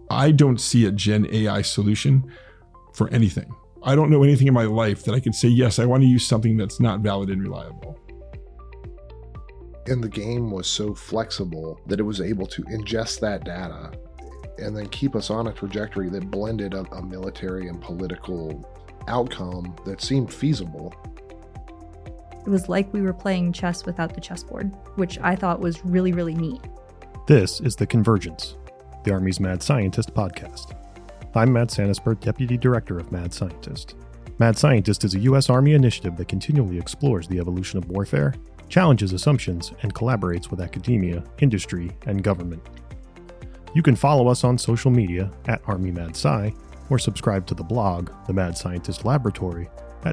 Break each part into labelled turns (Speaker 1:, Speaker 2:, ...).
Speaker 1: I don't see a Gen AI solution for anything. I don't know anything in my life that I could say, yes, I want to use something that's not valid and reliable.
Speaker 2: And the game was so flexible that it was able to ingest that data and then keep us on a trajectory that blended a military and political outcome that seemed feasible.
Speaker 3: It was like we were playing chess without the chessboard, which I thought was really, really neat.
Speaker 4: This is The Convergence, the Army's Mad Scientist podcast. I'm Matt Santaspirt, Deputy Director of Mad Scientist. Mad Scientist is a U.S. Army initiative that continually explores the evolution of warfare, challenges assumptions, and collaborates with academia, industry, and government. You can follow us on social media at ArmyMadSci, or subscribe to the blog, The Mad Scientist Laboratory, at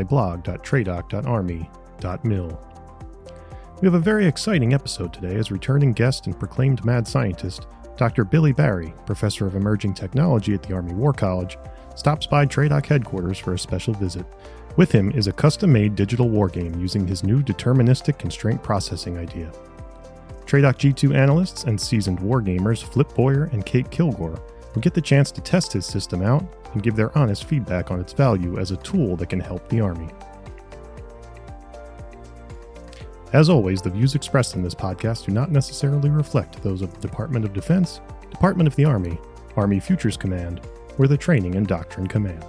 Speaker 4: madsciblog.tradoc.army.mil. We have a very exciting episode today as returning guest and proclaimed mad scientist, Dr. Billy Barry, Professor of Emerging Technology at the Army War College, stops by TRADOC headquarters for a special visit. With him is a custom-made digital wargame using his new deterministic constraint processing idea. TRADOC G2 analysts and seasoned wargamers Flip Boyer and Kate Kilgore will get the chance to test his system out and give their honest feedback on its value as a tool that can help the Army. As always, the views expressed in this podcast do not necessarily reflect those of the Department of Defense, Department of the Army, Army Futures Command, or the Training and Doctrine Command.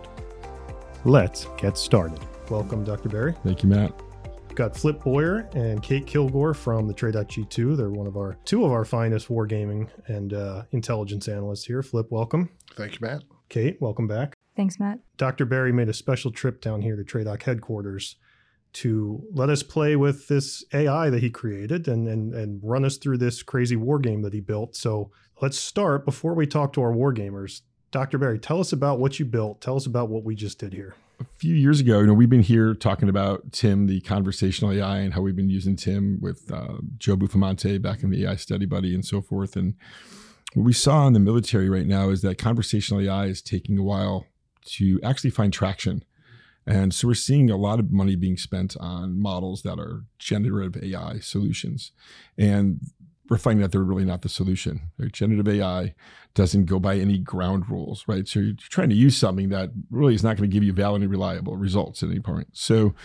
Speaker 4: Let's get started. Welcome, Dr. Barry.
Speaker 1: Thank you, Matt.
Speaker 4: We've got Flip Boyer and Kate Kilgore from the TRADOC G2. They're two of our finest wargaming and intelligence analysts here. Flip, welcome.
Speaker 2: Thank you, Matt.
Speaker 4: Kate, welcome back.
Speaker 3: Thanks, Matt.
Speaker 4: Dr. Barry made a special trip down here to TRADOC headquarters to let us play with this AI that he created and run us through this crazy war game that he built. So let's start, before we talk to our war gamers, Dr. Barry, tell us about what you built. Tell us about what we just did here.
Speaker 1: A few years ago, we've been here talking about Tim, the conversational AI, and how we've been using Tim with Joe Buffamante back in the AI Study Buddy and so forth. And what we saw in the military right now is that conversational AI is taking a while to actually find traction. And so we're seeing a lot of money being spent on models that are generative AI solutions. And we're finding that they're really not the solution. Right? Generative AI doesn't go by any ground rules, right? So you're trying to use something that really is not going to give you valid and reliable results at any point. So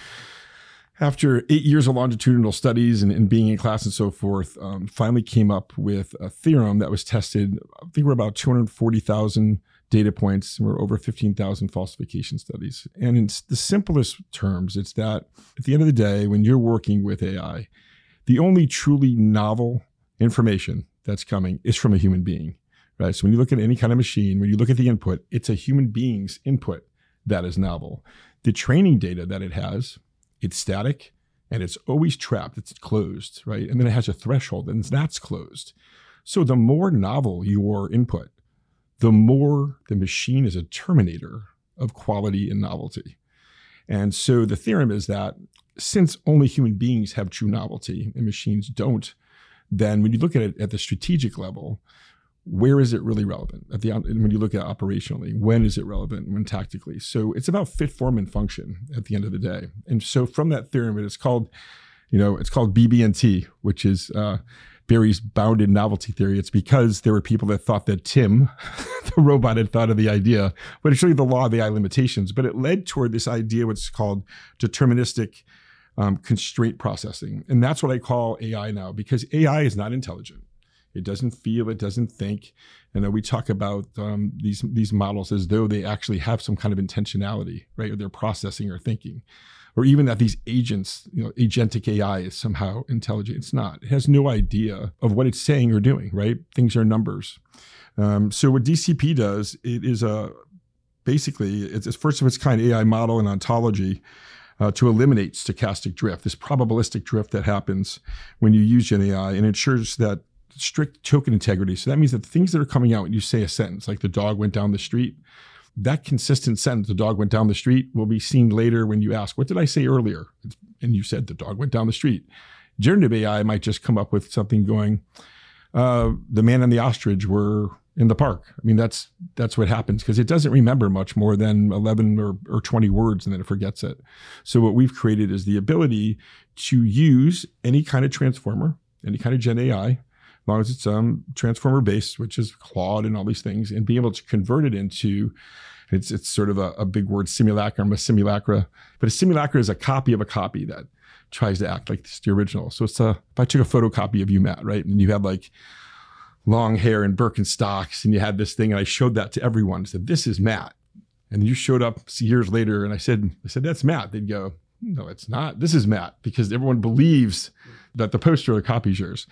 Speaker 1: after 8 years of longitudinal studies and being in class and so forth, finally came up with a theorem that was tested. I think we're about 240,000 data points, and we're over 15,000 falsification studies. And in the simplest terms, it's that at the end of the day, when you're working with AI, the only truly novel information that's coming is from a human being, right? So when you look at any kind of machine, when you look at the input, it's a human being's input that is novel. The training data that it has, it's static and it's always trapped, it's closed, right? And then it has a threshold and that's closed. So the more novel your input, the more the machine is a terminator of quality and novelty. And so the theorem is that since only human beings have true novelty and machines don't, then when you look at it at the strategic level, where is it really relevant? When you look at operationally, when is it relevant? When tactically? So it's about fit, form, and function at the end of the day. And so from that theorem, it's called BB&T, which is Barry's bounded novelty theory. It's because there were people that thought that Tim, the robot, had thought of the idea, but it's really the law of AI limitations. But it led toward this idea, what's called deterministic constraint processing. And that's what I call AI now, because AI is not intelligent. It doesn't feel, it doesn't think. And we talk about these models as though they actually have some kind of intentionality, right? Or they're processing or thinking. Or even that these agents, agentic AI is somehow intelligent. It's not. It has no idea of what it's saying or doing, right? Things are numbers. So what DCP does, it is basically, it's a first of its kind AI model and ontology to eliminate stochastic drift, this probabilistic drift that happens when you use Gen AI, and ensures that strict token integrity. So that means that the things that are coming out when you say a sentence, like the dog went down the street, that consistent sentence, the dog went down the street, will be seen later when you ask, what did I say earlier? And you said the dog went down the street. Generative AI might just come up with something going, the man and the ostrich were in the park. I mean, that's what happens, because it doesn't remember much more than 11 or 20 words, and then it forgets it. So what we've created is the ability to use any kind of transformer, any kind of Gen AI, long as it's transformer based, which is Claude and all these things, and be able to convert it into, it's sort of a big word, simulacrum, a simulacra. But a simulacra is a copy of a copy that tries to act like the original. So it's if I took a photocopy of you, Matt, right? And you had like long hair and Birkenstocks, and you had this thing, and I showed that to everyone. I said, this is Matt. And you showed up years later, and I said, that's Matt. They'd go, no, it's not. This is Matt, because everyone believes that the poster or the copy is yours.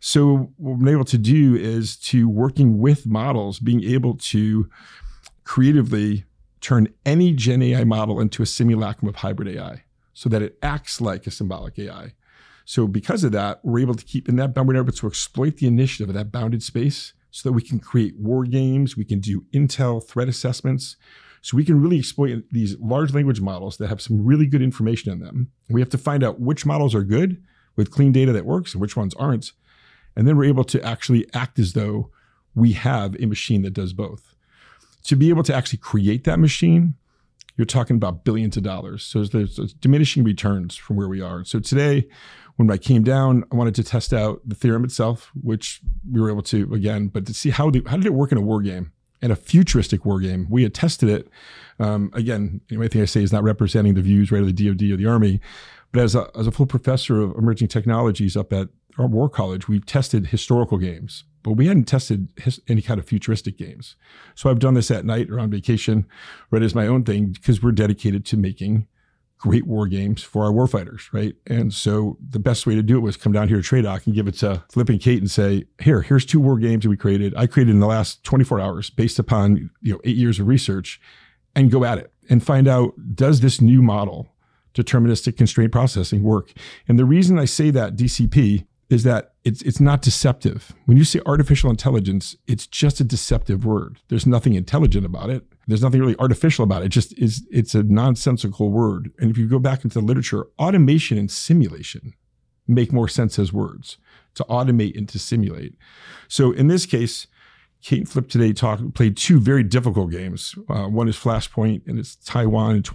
Speaker 1: So what we've been able to do is to working with models, being able to creatively turn any Gen AI model into a simulacrum of hybrid AI so that it acts like a symbolic AI. So because of that, we're able to keep in that bound, we're able to exploit the initiative of that bounded space so that we can create war games, we can do intel threat assessments. So we can really exploit these large language models that have some really good information in them. We have to find out which models are good with clean data that works and which ones aren't. And then we're able to actually act as though we have a machine that does both. To be able to actually create that machine, you're talking about billions of dollars. So there's diminishing returns from where we are. So today, when I came down, I wanted to test out the theorem itself, which we were able to, again, but to see how did it work in a war game. And a futuristic war game. We had tested it. Again, anything I say is not representing the views, right, of the DoD or the Army. But as a full professor of emerging technologies up at our war college, we tested historical games, but we hadn't tested any kind of futuristic games. So I've done this at night or on vacation, right, as my own thing, because we're dedicated to making great war games for our warfighters, right? And so the best way to do it was come down here to TRADOC and give it to Flip and Kate and say, here's 2 war games that we created. I created in the last 24 hours based upon 8 years of research, and go at it and find out, does this new model, deterministic constraint processing, work? And the reason I say that DCP is that it's not deceptive. When you say artificial intelligence, it's just a deceptive word. There's nothing intelligent about it. There's nothing really artificial about it. It's a nonsensical word. And if you go back into the literature, automation and simulation make more sense as words, to automate and to simulate. So in this case, Kate and Flip today played 2 very difficult games. One is Flashpoint, and it's Taiwan in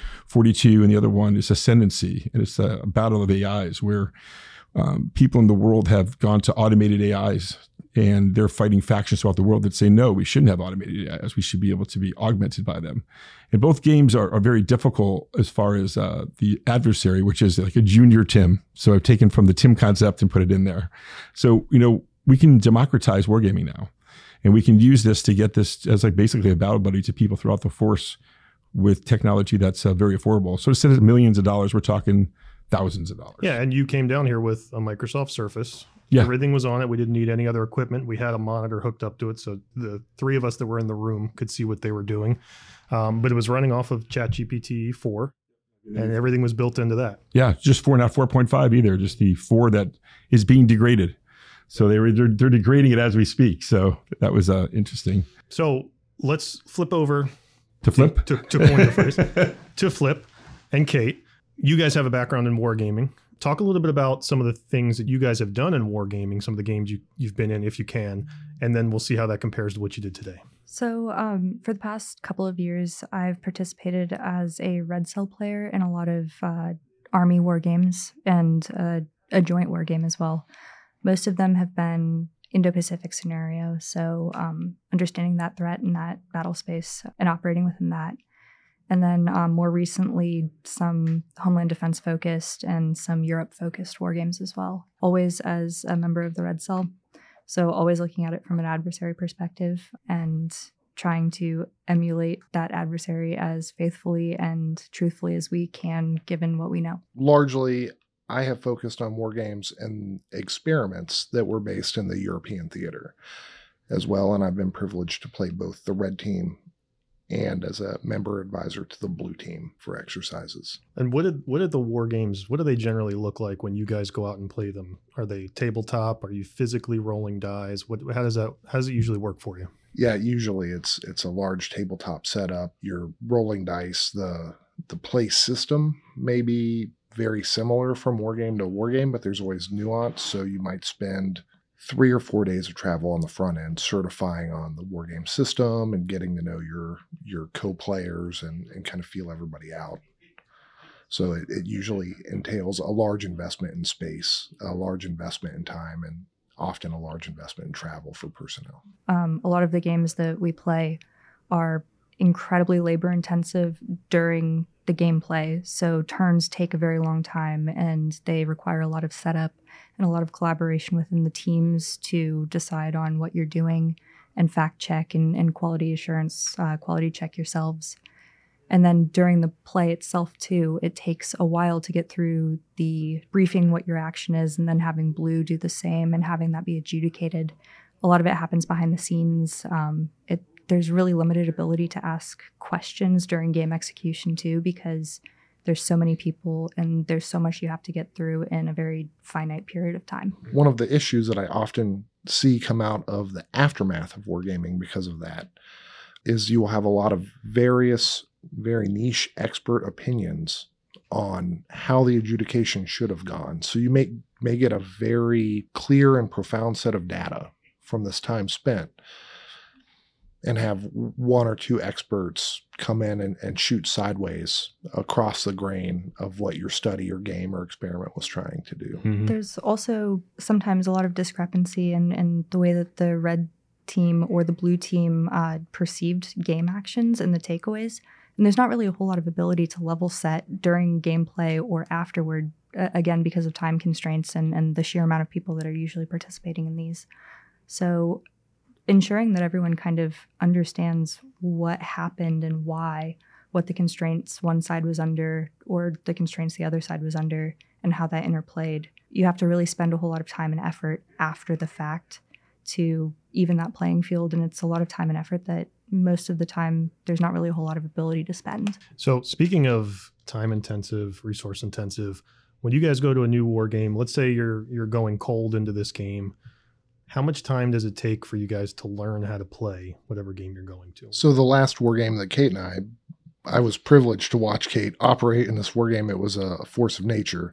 Speaker 1: 2042, and the other one is Ascendancy, and it's a battle of AIs where people in the world have gone to automated AIs, and they're fighting factions throughout the world that say, no, we shouldn't have automated AIs. We should be able to be augmented by them. And both games are very difficult as far as the adversary, which is like a junior Tim. So I've taken from the Tim concept and put it in there. So, we can democratize wargaming now. And we can use this to get this as like basically a battle buddy to people throughout the force with technology that's very affordable. So instead of millions of dollars, we're talking thousands of dollars.
Speaker 4: Yeah, and you came down here with a Microsoft Surface.
Speaker 1: Yeah.
Speaker 4: Everything was on it. We didn't need any other equipment. We had a monitor hooked up to it, so the 3 of us that were in the room could see what they were doing. But it was running off of ChatGPT 4, and everything was built into that.
Speaker 1: Yeah, just 4, not 4.5 either, just the 4 that is being degraded. So they're degrading it as we speak. So that was interesting.
Speaker 4: So let's flip over
Speaker 1: to Flip.
Speaker 4: To coin the phrase. To Flip and Kate. You guys have a background in wargaming. Talk a little bit about some of the things that you guys have done in wargaming, some of the games you've been in, if you can, and then we'll see how that compares to what you did today.
Speaker 3: So for the past couple of years, I've participated as a Red Cell player in a lot of Army war games and a joint war game as well. Most of them have been Indo-Pacific scenario, so understanding that threat and that battle space and operating within that. And then more recently, some Homeland Defense focused and some Europe focused war games as well, always as a member of the Red Cell. So always looking at it from an adversary perspective and trying to emulate that adversary as faithfully and truthfully as we can, given what we know.
Speaker 2: Largely, I have focused on war games and experiments that were based in the European theater as well. And I've been privileged to play both the red team and as a member advisor to the blue team for exercises.
Speaker 4: And what did the war games, what do they generally look like when you guys go out and play them? Are they tabletop? Are you physically rolling dice? How does it usually work for you?
Speaker 2: Yeah, usually it's a large tabletop setup. You're rolling dice. The play system may be very similar from wargame to wargame, but there's always nuance. So you might spend 3 or 4 days of travel on the front end, certifying on the wargame system and getting to know your co-players and kind of feel everybody out. So it usually entails a large investment in space, a large investment in time, and often a large investment in travel for personnel.
Speaker 3: A lot of the games that we play are incredibly labor intensive during the gameplay. So turns take a very long time, and they require a lot of setup and a lot of collaboration within the teams to decide on what you're doing and fact check and quality assurance, quality check yourselves. And then during the play itself too, it takes a while to get through the briefing what your action is, and then having Blue do the same and having that be adjudicated. A lot of it happens behind the scenes. There's really limited ability to ask questions during game execution too, because there's so many people and there's so much you have to get through in a very finite period of time.
Speaker 2: One of the issues that I often see come out of the aftermath of wargaming because of that is you will have a lot of various, very niche expert opinions on how the adjudication should have gone. So you may get a very clear and profound set of data from this time spent, and have one or two experts come in and shoot sideways across the grain of what your study or game or experiment was trying to do.
Speaker 4: Mm-hmm.
Speaker 3: There's also sometimes a lot of discrepancy in the way that the red team or the blue team perceived game actions and the takeaways. And there's not really a whole lot of ability to level set during gameplay or afterward, again, because of time constraints and the sheer amount of people that are usually participating in these. So ensuring that everyone kind of understands what happened and why, what the constraints one side was under or the constraints the other side was under, and how that interplayed. You have to really spend a whole lot of time and effort after the fact to even that playing field, and it's a lot of time and effort that most of the time there's not really a whole lot of ability to spend.
Speaker 4: So speaking of time intensive, resource intensive, when you guys go to a new war game, let's say you're going cold into this game, how much time does it take for you guys to learn how to play whatever game you're going to?
Speaker 2: So the last war game that Kate and I was privileged to watch Kate operate in this war game. It was a force of nature.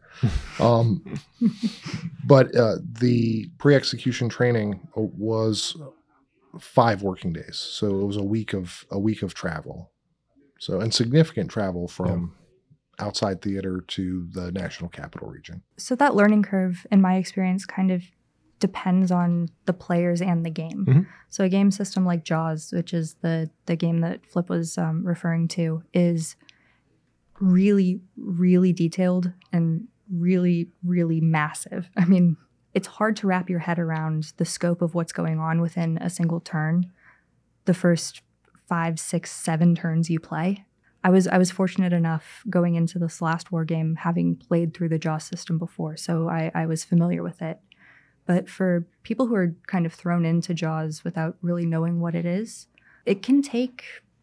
Speaker 2: But the pre-execution training was 5 working days. So it was a week of travel. So, and significant travel from outside theater to the National Capital Region.
Speaker 3: So that learning curve, in my experience, kind of depends on the players and the game.
Speaker 4: Mm-hmm.
Speaker 3: So a game system like Jaws, which is the game that Flip was referring to, is really, really detailed and really, really massive. I mean, it's hard to wrap your head around the scope of what's going on within a single turn, the first 5, 6, 7 turns you play. I was fortunate enough going into this last war game, having played through the Jaws system before, so I was familiar with it. But for people who are kind of thrown into Jaws without really knowing what it is, it can take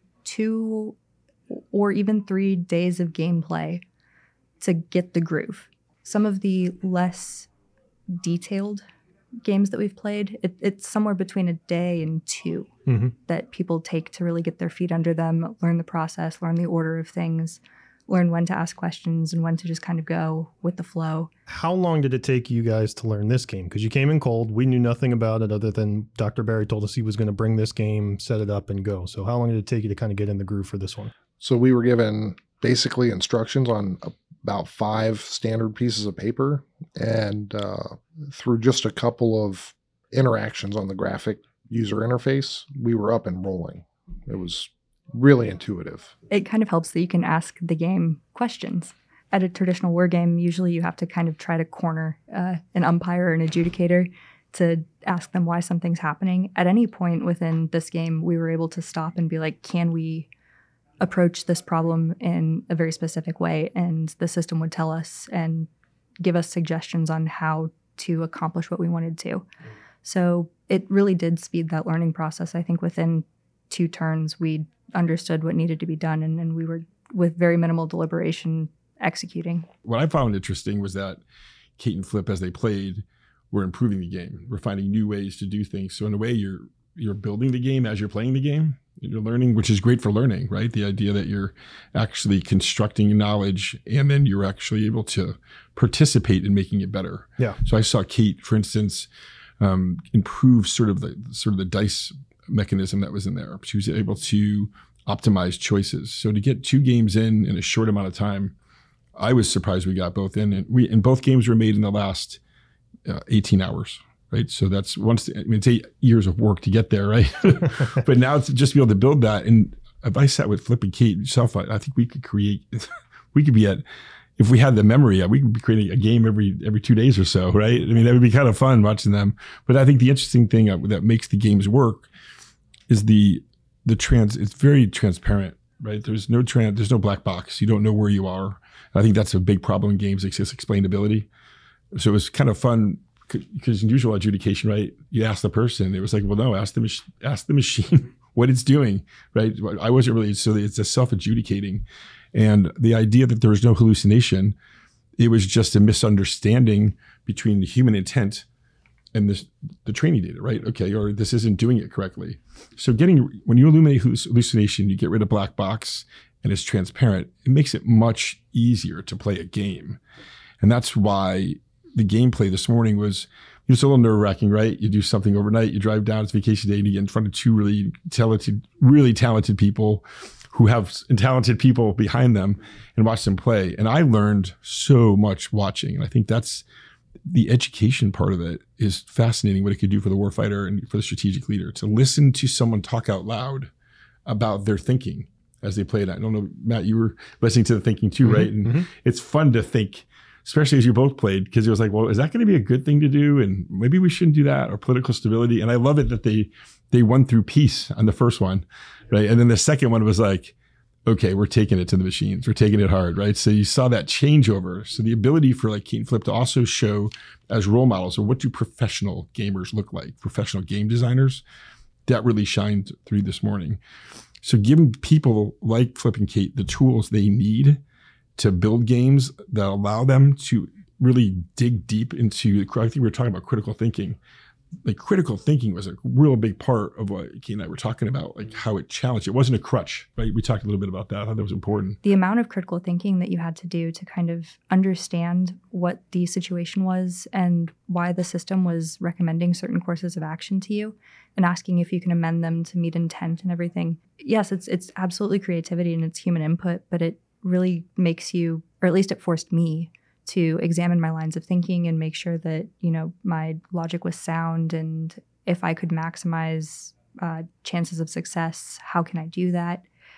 Speaker 3: 2 or even 3 days of gameplay to get the groove. Some of the less detailed games that we've played, it's somewhere between a day and 2 that people take to really get their feet under them, learn the process, learn the order of things, learn when to ask questions and when to just kind of go with the flow.
Speaker 4: How long did it take you guys to learn this game? Because you came in cold. We knew nothing about it other than Dr. Barry told us he was going to bring this game, set it up, and go. So how long did it take you to kind of get in the groove for this one?
Speaker 2: So we were given basically instructions on about 5 standard pieces of paper, and through just a couple of interactions on the graphic user interface, we were up and rolling. It was really intuitive.
Speaker 3: It kind of helps that you can ask the game questions. At a traditional war game, usually you have to kind of try to corner an umpire or an adjudicator to ask them why something's happening. At any point within this game, we were able to stop and be like, can we approach this problem in a very specific way? And the system would tell us and give us suggestions on how to accomplish what we wanted to. So it really did speed that learning process. I think within 2 turns, we understood what needed to be done, and we were, with very minimal deliberation, executing.
Speaker 1: What I found interesting was that Kate and Flip, as they played, were improving the game. We're finding new ways to do things. So in a way, you're building the game as you're playing the game. You're learning, which is great for learning, right? The idea that you're actually constructing knowledge and then you're actually able to participate in making it better.
Speaker 4: Yeah.
Speaker 1: So I saw Kate, for instance, improve sort of the dice mechanism that was in there. She was able to optimize choices. So to get 2 games in a short amount of time, I was surprised we got both in. And both games were made in the last 18 hours. right? So that's it's 8 years of work to get there, right? But now to just be able to build that. And if I sat with Flip and Kate yourself, I think we could be at, if we had the memory, we could be creating a game every 2 days or so, right? I mean, that would be kind of fun watching them. But I think the interesting thing that makes the games work is it's very transparent, right? There's no black box. You don't know where you are. I think that's a big problem in games, it's explainability. So it was kind of fun because in usual adjudication, right? You ask the person, it was like, well, no, ask the machine what it's doing, right? I wasn't really, so it's a self-adjudicating. And the idea that there was no hallucination, it was just a misunderstanding between the human intent and the training data, right? Okay, or this isn't doing it correctly. So when you eliminate hallucination, you get rid of black box and it's transparent, it makes it much easier to play a game. And that's why the gameplay this morning was, it was a little nerve-wracking, right? You do something overnight, you drive down, it's vacation day, and you get in front of two really talented people who have talented people behind them and watch them play. And I learned so much watching. And I think that's the education part of it is fascinating, what it could do for the warfighter and for the strategic leader, to listen to someone talk out loud about their thinking as they play it. I don't know, Matt, you were listening to the thinking too, right? And it's fun to think, especially as you both played, because it was like, well, is that going to be a good thing to do? And maybe we shouldn't do that, or political stability. And I love it that they won through peace on the first one, right? And then the second one was like, okay, we're taking it to the machines. We're taking it hard, right? So you saw that changeover. So the ability for like Kate and Flip to also show as role models, or what do professional gamers look like, professional game designers, that really shined through this morning. So giving people like Flip and Kate the tools they need to build games that allow them to really dig deep into, I think we were talking about critical thinking. Like critical thinking was a real big part of what Kate and I were talking about, like how it challenged. It wasn't a crutch, right? We talked a little bit about that. I thought that was important.
Speaker 3: The amount of critical thinking that you had to do to kind of understand what the situation was and why the system was recommending certain courses of action to you and asking if you can amend them to meet intent and everything. Yes, it's absolutely creativity and it's human input, but it really makes you, or at least it forced me, to examine my lines of thinking and make sure that, my logic was sound, and if I could maximize chances of success, how can I do that?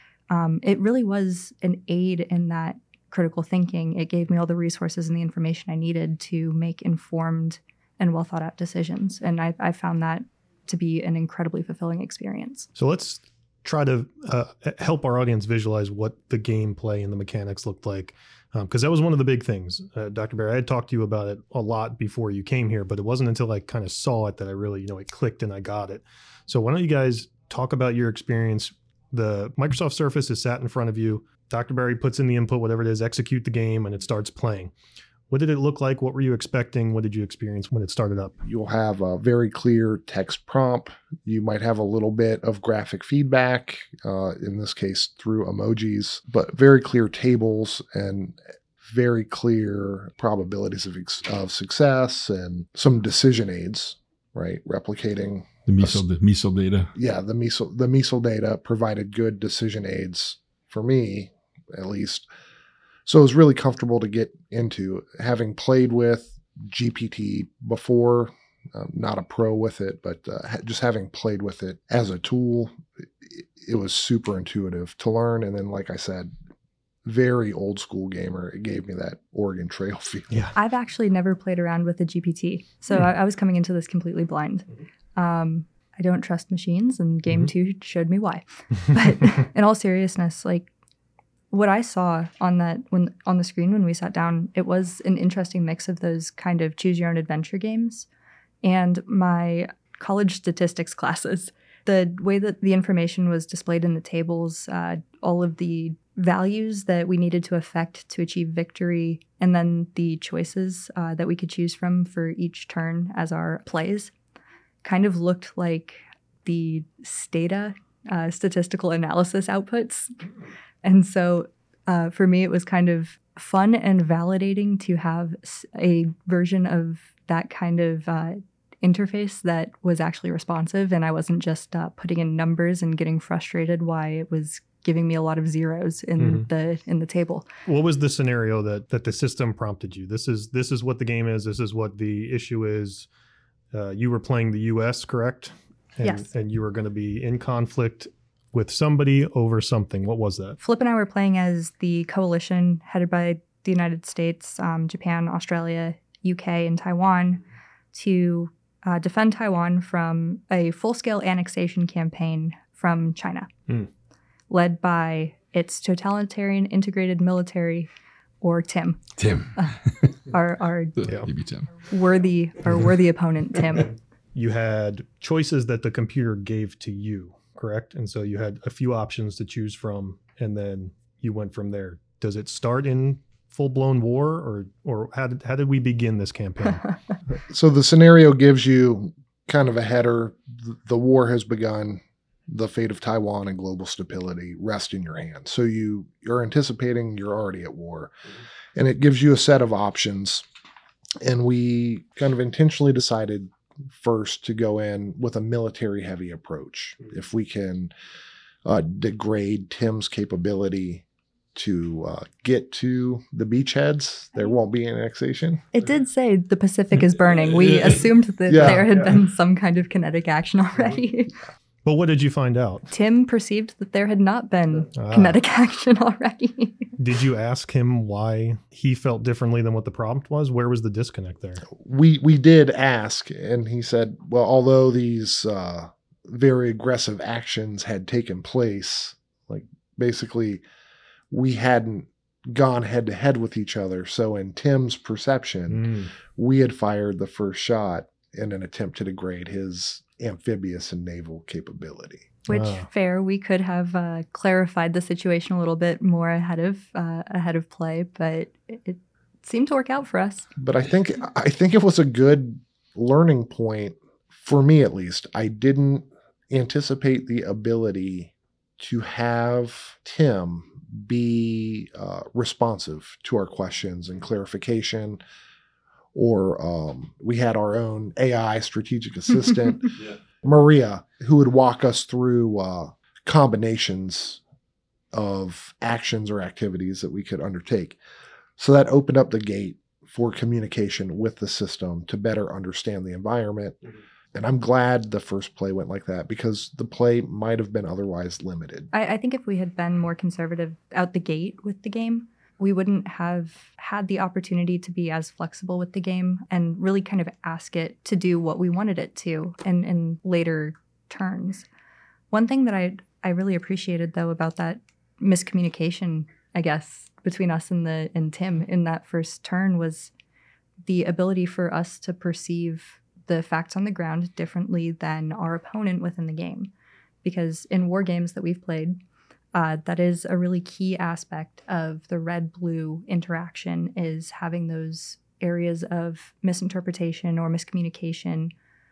Speaker 3: It really was an aid in that critical thinking. It gave me all the resources and the information I needed to make informed and well thought out decisions. And I found that to be an incredibly fulfilling experience.
Speaker 4: So let's try to help our audience visualize what the gameplay and the mechanics looked like. Because that was one of the big things. Dr. Barry, I had talked to you about it a lot before you came here, but it wasn't until I kind of saw it that I really, it clicked and I got it. So why don't you guys talk about your experience? The Microsoft Surface is sat in front of you. Dr. Barry puts in the input, whatever it is, execute the game, and it starts playing. What did it look like? What were you expecting? What did you experience when it started up?
Speaker 2: You'll have a very clear text prompt. You might have a little bit of graphic feedback, in this case through emojis, but very clear tables and very clear probabilities of success and some decision aids, right? Replicating
Speaker 1: the MESL data.
Speaker 2: Yeah, the MESL data provided good decision aids for me, at least. So it was really comfortable to get into, having played with GPT before, not a pro with it, but just having played with it as a tool, it was super intuitive to learn. And then, like I said, very old school gamer. It gave me that Oregon Trail feel.
Speaker 3: Yeah. I've actually never played around with a GPT. So I was coming into this completely blind. I don't trust machines, and Game 2 showed me why. But in all seriousness, like, what I saw on the screen when we sat down, it was an interesting mix of those kind of choose your own adventure games and my college statistics classes. The way that the information was displayed in the tables, all of the values that we needed to affect to achieve victory, and then the choices that we could choose from for each turn as our plays, kind of looked like the Stata statistical analysis outputs. And so for me, it was kind of fun and validating to have a version of that kind of interface that was actually responsive. And I wasn't just putting in numbers and getting frustrated why it was giving me a lot of zeros in the table.
Speaker 4: What was the scenario that the system prompted you? This is what the game is. This is what the issue is. You were playing the U.S., correct?
Speaker 3: Yes.
Speaker 4: And you were going to be in conflict with somebody over something. What was that?
Speaker 3: Flip and I were playing as the coalition headed by the United States, Japan, Australia, UK, and Taiwan to defend Taiwan from a full-scale annexation campaign from China, led by its totalitarian integrated military, or TIM.
Speaker 1: Tim.
Speaker 3: Our
Speaker 1: Maybe Tim.
Speaker 3: worthy opponent, Tim.
Speaker 4: You had choices that the computer gave to you, correct? And so you had a few options to choose from, and then you went from there. Does it start in full-blown war, or how did we begin this campaign?
Speaker 2: So the scenario gives you kind of a header. The war has begun. The fate of Taiwan and global stability rest in your hands. So you're anticipating you're already at war. And it gives you a set of options. And we kind of intentionally decided first to go in with a military-heavy approach. If we can degrade Tim's capability to get to the beachheads, there won't be annexation.
Speaker 3: It did say the Pacific is burning. We assumed that there had been some kind of kinetic action already.
Speaker 4: But what did you find out?
Speaker 3: Tim perceived that there had not been kinetic action already.
Speaker 4: Did you ask him why he felt differently than what the prompt was? Where was the disconnect there?
Speaker 2: We did ask, and he said, well, although these very aggressive actions had taken place, like basically we hadn't gone head to head with each other. So in Tim's perception, we had fired the first shot in an attempt to degrade his amphibious and naval capability.
Speaker 3: Which, fair, we could have clarified the situation a little bit more ahead of play, but it seemed to work out for us.
Speaker 2: But I think it was a good learning point for me, at least. I didn't anticipate the ability to have Tim be responsive to our questions and clarification. Or we had our own AI strategic assistant, Maria, who would walk us through combinations of actions or activities that we could undertake. So that opened up the gate for communication with the system to better understand the environment. And I'm glad the first play went like that, because the play might have been otherwise limited.
Speaker 3: I think if we had been more conservative out the gate with the game, we wouldn't have had the opportunity to be as flexible with the game and really kind of ask it to do what we wanted it to in later turns. One thing that I really appreciated, though, about that miscommunication, I guess, between us and Tim in that first turn was the ability for us to perceive the facts on the ground differently than our opponent within the game. Because in war games that we've played, that is a really key aspect of the red-blue interaction, is having those areas of misinterpretation or miscommunication,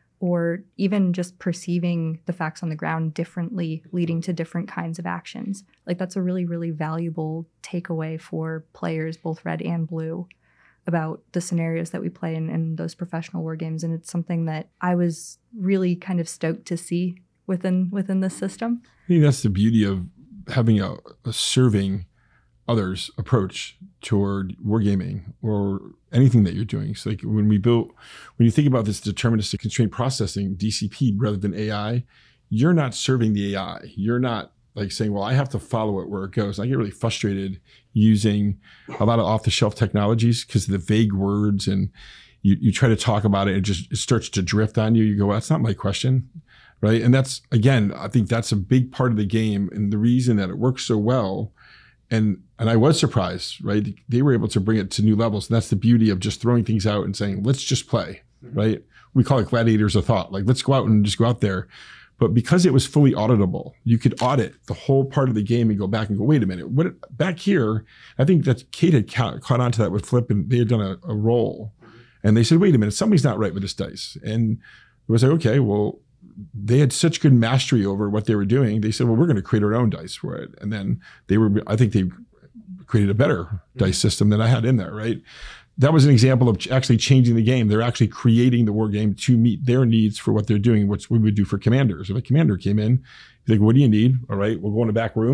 Speaker 3: or even just perceiving the facts on the ground differently, leading to different kinds of actions. Like, that's a really, really valuable takeaway for players, both red and blue, about the scenarios that we play in those professional war games. And it's something that I was really kind of stoked to see within this system.
Speaker 1: I think that's the beauty of having a serving others approach toward wargaming or anything that you're doing. So like when you think about this deterministic constraint processing, DCP, rather than AI, you're not serving the AI. You're not like saying, well, I have to follow it where it goes. I get really frustrated using a lot of off-the-shelf technologies because of the vague words, and you try to talk about it and it starts to drift on you. You go, well, that's not my question. Right. And that's, again, I think that's a big part of the game. And the reason that it works so well, and I was surprised, right? They were able to bring it to new levels. And that's the beauty of just throwing things out and saying, let's just play, right? We call it gladiators of thought. Like, let's go out and just go out there. But because it was fully auditable, you could audit the whole part of the game and go back and go, wait a minute, what back here? I think that Kate had caught on to that with Flip, and they had done a roll. And they said, wait a minute, something's not right with this dice. And it was like, okay, well, they had such good mastery over what they were doing. They said, well, we're going to create our own dice for it. And then I think they created a better dice system than I had in there, right? That was an example of actually changing the game. They're actually creating the war game to meet their needs for what they're doing, which we would do for commanders. If a commander came in, he's like, what do you need? All right, we'll go in the back room.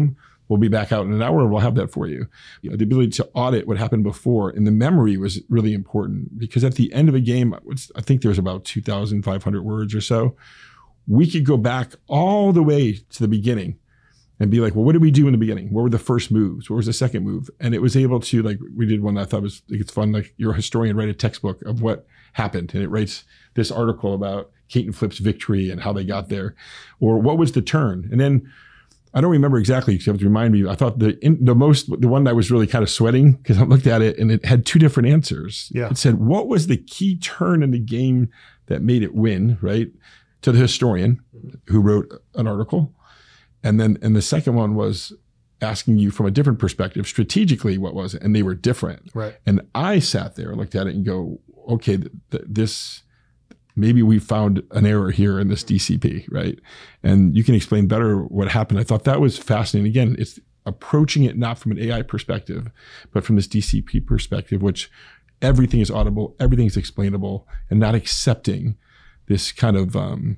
Speaker 1: we'll be back out in an hour and we'll have that for you. The ability to audit what happened before, and the memory was really important, because at the end of a game, I think there's about 2,500 words or so. We could go back all the way to the beginning and be like, well, what did we do in the beginning? What were the first moves? What was the second move? And it was able to, like, we did one that I thought was, like, it's fun. Like, you're a historian, write a textbook of what happened. And it writes this article about Kate and Flip's victory and how they got there, or what was the turn. And then I don't remember exactly, because you have to remind me. I thought the one that was really kind of sweating, because I looked at it and it had two different answers.
Speaker 4: Yeah.
Speaker 1: It said, what was the key turn in the game that made it win, right? To the historian who wrote an article. And the second one was asking you from a different perspective, strategically, what was it? And they were different.
Speaker 4: Right.
Speaker 1: And I sat there and looked at it and go, okay, this, maybe we found an error here in this DCP, right? And you can explain better what happened. I thought that was fascinating. Again, it's approaching it not from an AI perspective, but from this DCP perspective, which everything is audible, everything is explainable, and not accepting this kind of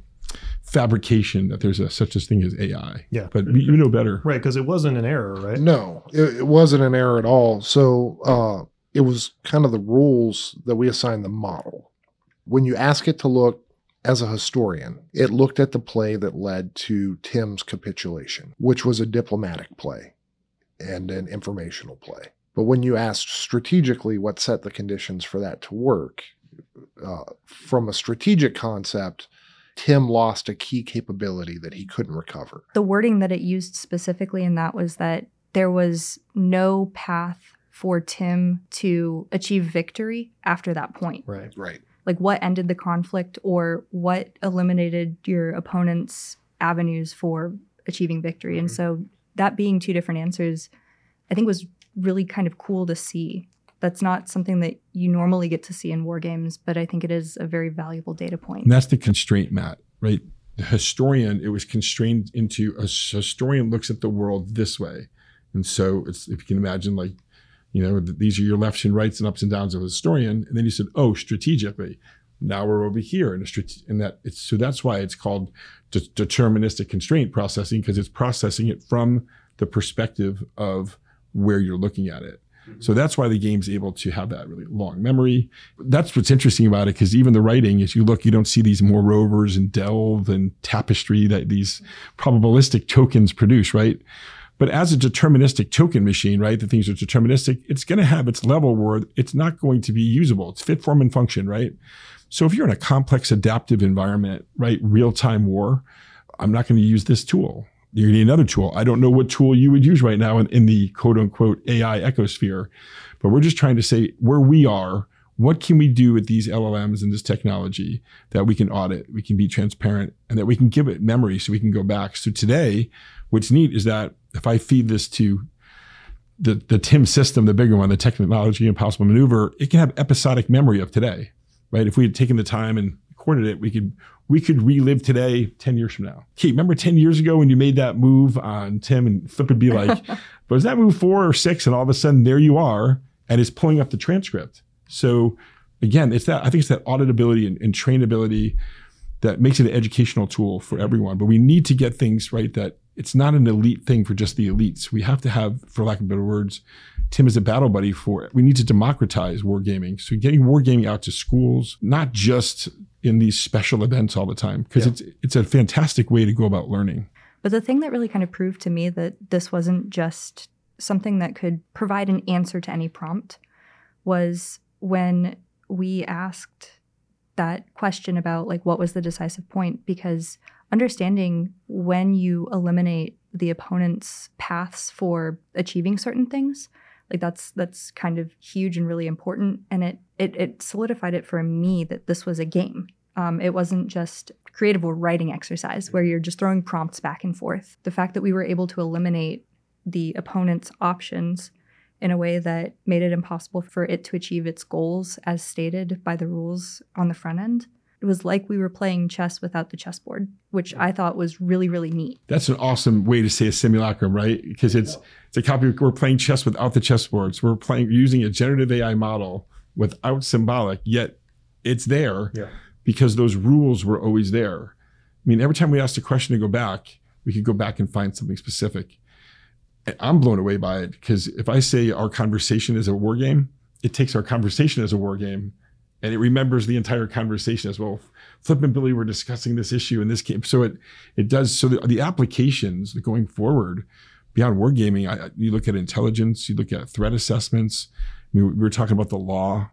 Speaker 1: fabrication that there's such a thing as AI.
Speaker 4: Yeah.
Speaker 1: But you know better.
Speaker 4: Right, because it wasn't an error, right?
Speaker 2: No, it wasn't an error at all. So it was kind of the rules that we assigned the model. When you ask it to look as a historian, it looked at the play that led to Tim's capitulation, which was a diplomatic play and an informational play. But when you asked strategically what set the conditions for that to work, from a strategic concept, Tim lost a key capability that he couldn't recover.
Speaker 3: The wording that it used specifically in that was that there was no path for Tim to achieve victory after that point.
Speaker 4: Right.
Speaker 2: Right.
Speaker 3: Like, what ended the conflict or what eliminated your opponent's avenues for achieving victory. And so that being two different answers, I think was really kind of cool to see. That's not something that you normally get to see in war games, but I think it is a very valuable data point.
Speaker 1: And that's the constraint, Matt, right? The historian, it was constrained into, a historian looks at the world this way. And so it's, if you can imagine, like, you know, these are your lefts and rights and ups and downs of a historian. And then you said, oh, strategically, now we're over here. So that's why it's called deterministic constraint processing, because it's processing it from the perspective of where you're looking at it. So that's why the game's able to have that really long memory. That's what's interesting about it, because even the writing, as you look, you don't see these more rovers and delve and tapestry that these probabilistic tokens produce, right? But as a deterministic token machine, right, the things are deterministic, it's going to have its level where it's not going to be usable. It's fit, form, and function, right? So if you're in a complex adaptive environment, right, real-time war, I'm not going to use this tool. You need another tool. I don't know what tool you would use right now in the quote unquote AI ecosphere, but we're just trying to say where we are, what can we do with these LLMs and this technology that we can audit, we can be transparent, and that we can give it memory so we can go back. So today, what's neat is that if I feed this to the TIM system, the bigger one, the Technology Impossible Maneuver, it can have episodic memory of today, right? If we had taken the time and recorded it, we could relive today 10 years from now. Kate, remember 10 years ago when you made that move on Tim, and Flip would be like, but was that move 4 or 6? And all of a sudden there you are, and it's pulling up the transcript. So again, I think it's that auditability and trainability that makes it an educational tool for everyone. But we need to get things right, that it's not an elite thing for just the elites. We have to have, for lack of better words, Tim is a battle buddy for it. We need to democratize wargaming. So getting wargaming out to schools, not just in these special events all the time, because it's a fantastic way to go about learning.
Speaker 3: But the thing that really kind of proved to me that this wasn't just something that could provide an answer to any prompt was when we asked that question about, like, what was the decisive point? Because understanding when you eliminate the opponent's paths for achieving certain things, like that's kind of huge and really important. And it solidified it for me that this was a game. It wasn't just creative or writing exercise where you're just throwing prompts back and forth. The fact that we were able to eliminate the opponent's options in a way that made it impossible for it to achieve its goals as stated by the rules on the front end. It was like we were playing chess without the chessboard, which I thought was really, really neat.
Speaker 1: That's an awesome way to say a simulacrum, right? Because it's a copy of, we're playing chess without the chessboards. We're using a generative AI model without symbolic, yet it's there because those rules were always there. I mean, every time we asked a question to go back, we could go back and find something specific. And I'm blown away by it, because if I say our conversation is a war game, it takes our conversation as a war game and it remembers the entire conversation as well. Flip and Billy were discussing this issue in this game. So it does. So the applications going forward beyond wargaming, you look at intelligence, you look at threat assessments. I mean, we were talking about the law,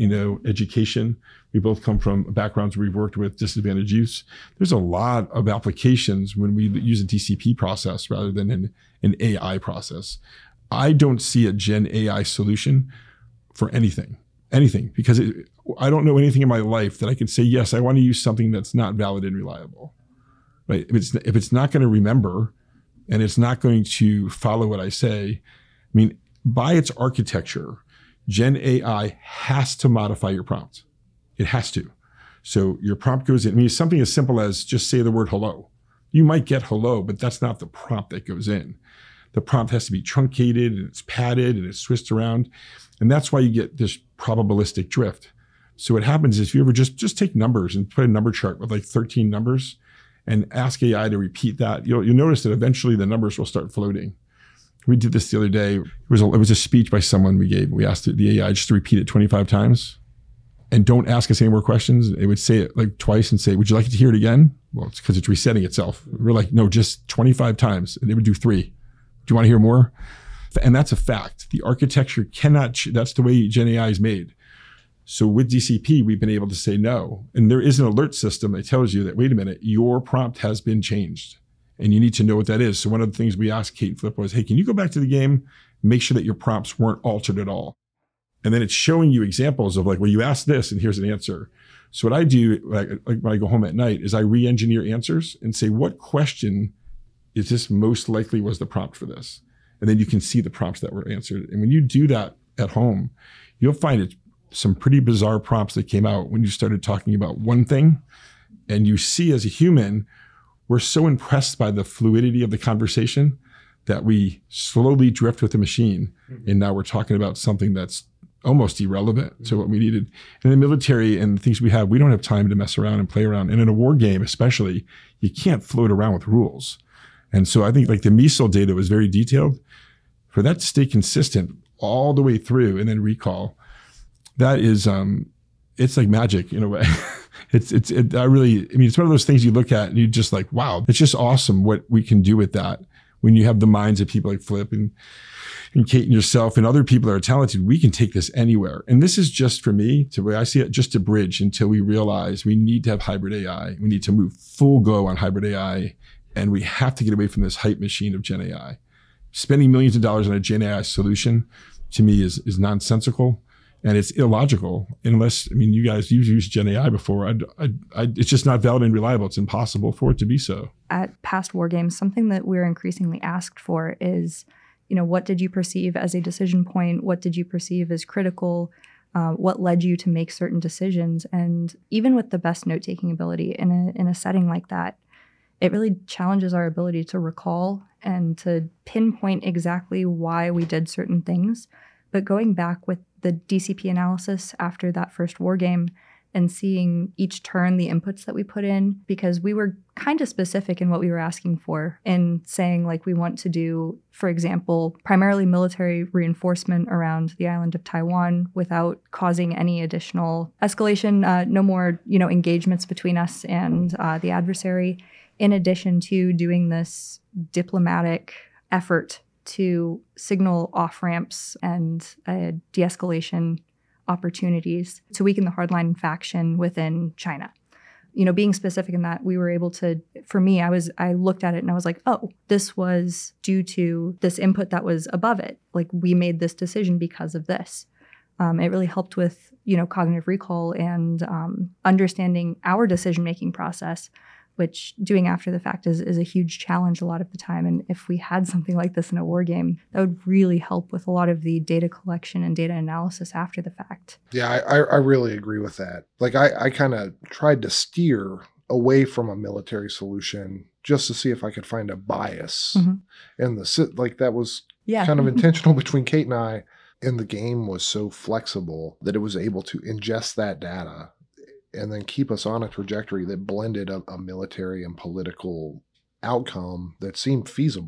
Speaker 1: education. We both come from backgrounds where we've worked with disadvantaged youths. There's a lot of applications when we use a DCP process rather than an AI process. I don't see a Gen AI solution for anything, because I don't know anything in my life that I can say, yes, I want to use something that's not valid and reliable, right? If it's not going to remember and it's not going to follow what I say, I mean, by its architecture, Gen AI has to modify your prompt. It has to. So your prompt goes in. I mean, something as simple as just say the word hello. You might get hello, but that's not the prompt that goes in. The prompt has to be truncated and it's padded and it's twisted around. And that's why you get this probabilistic drift. So what happens is if you ever just take numbers and put a number chart with like 13 numbers and ask AI to repeat that, you'll notice that eventually the numbers will start floating. We did this the other day. It was a speech by someone we gave. We asked the AI just to repeat it 25 times and don't ask us any more questions. It would say it like twice and say, would you like to hear it again? Well, it's because it's resetting itself. We're like, no, just 25 times. And it would do 3. Do you want to hear more? And that's a fact. The architecture cannot, that's the way Gen AI is made. So with DCP, we've been able to say no. And there is an alert system that tells you that, wait a minute, your prompt has been changed. And you need to know what that is. So one of the things we asked Kate and Flip was, hey, can you go back to the game, make sure that your prompts weren't altered at all? And then it's showing you examples of like, well, you asked this and here's an answer. So what I do, like when I go home at night, is I re-engineer answers and say, what question is this most likely was the prompt for this? And then you can see the prompts that were answered. And when you do that at home, you'll find it's some pretty bizarre prompts that came out when you started talking about one thing. And you see as a human, we're so impressed by the fluidity of the conversation that we slowly drift with the machine. Mm-hmm. And now we're talking about something that's almost irrelevant to what we needed. In the military and the things we have, we don't have time to mess around and play around. And in a war game, especially, you can't float around with rules. And so I think like the MISIL data was very detailed. For that to stay consistent all the way through and then recall, that is, it's like magic in a way. It's one of those things you look at and you just like, wow, it's just awesome what we can do with that. When you have the minds of people like Flip and Kate and yourself and other people that are talented, we can take this anywhere. And this is just for me, to the way I see it, just a bridge until we realize we need to have hybrid AI. We need to move full go on hybrid AI. And we have to get away from this hype machine of Gen AI. Spending millions of dollars on a Gen AI solution to me is nonsensical. And it's illogical unless, you guys, you've used Gen AI before. It's just not valid and reliable. It's impossible for it to be so.
Speaker 3: At past war games, something that we're increasingly asked for is, what did you perceive as a decision point? What did you perceive as critical? What led you to make certain decisions? And even with the best note-taking ability in a setting like that, it really challenges our ability to recall and to pinpoint exactly why we did certain things. But going back with the DCP analysis after that first war game and seeing each turn the inputs that we put in, because we were kind of specific in what we were asking for in saying like we want to do, for example, primarily military reinforcement around the island of Taiwan without causing any additional escalation, no more, engagements between us and the adversary, in addition to doing this diplomatic effort to signal off-ramps and de-escalation opportunities to weaken the hardline faction within China. Being specific in that, we were able to, for me, I looked at it and I was like, oh, this was due to this input that was above it. Like we made this decision because of this. It really helped with, cognitive recall and understanding our decision-making process, which doing after the fact is a huge challenge a lot of the time. And if we had something like this in a war game, that would really help with a lot of the data collection and data analysis after the fact.
Speaker 2: Yeah, I really agree with that. Like I kind of tried to steer away from a military solution just to see if I could find a bias. Mm-hmm. And that was kind of intentional between Kate and I. And the game was so flexible that it was able to ingest that data and then keep us on a trajectory that blended a military and political outcome that seemed feasible.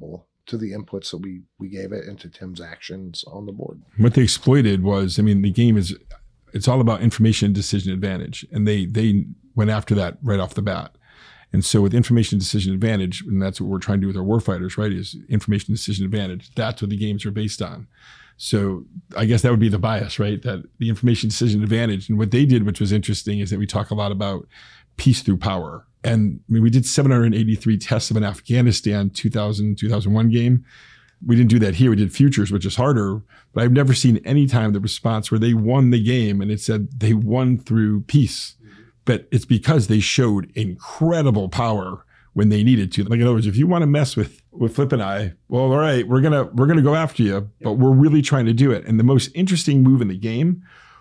Speaker 2: to the inputs that we gave it and to Tim's actions on the board.
Speaker 1: What they exploited was, the game it's all about information and decision advantage. And they went after that right off the bat. And so with information decision advantage, and that's what we're trying to do with our warfighters, right, is information decision advantage. That's what the games are based on. So I guess that would be the bias, right, that the information decision advantage. And what they did, which was interesting, is that we talk a lot about peace through power. And we did 783 tests of an Afghanistan 2001 game. We didn't do that here. We did futures, which is harder. But I've never seen any time the response where they won the game and it said they won through peace. But it's because they showed incredible power when they needed to. Like, in other words, if you want to mess with Flip and I, well, all right, we're gonna go after you, but we're really trying to do it. And the most interesting move in the game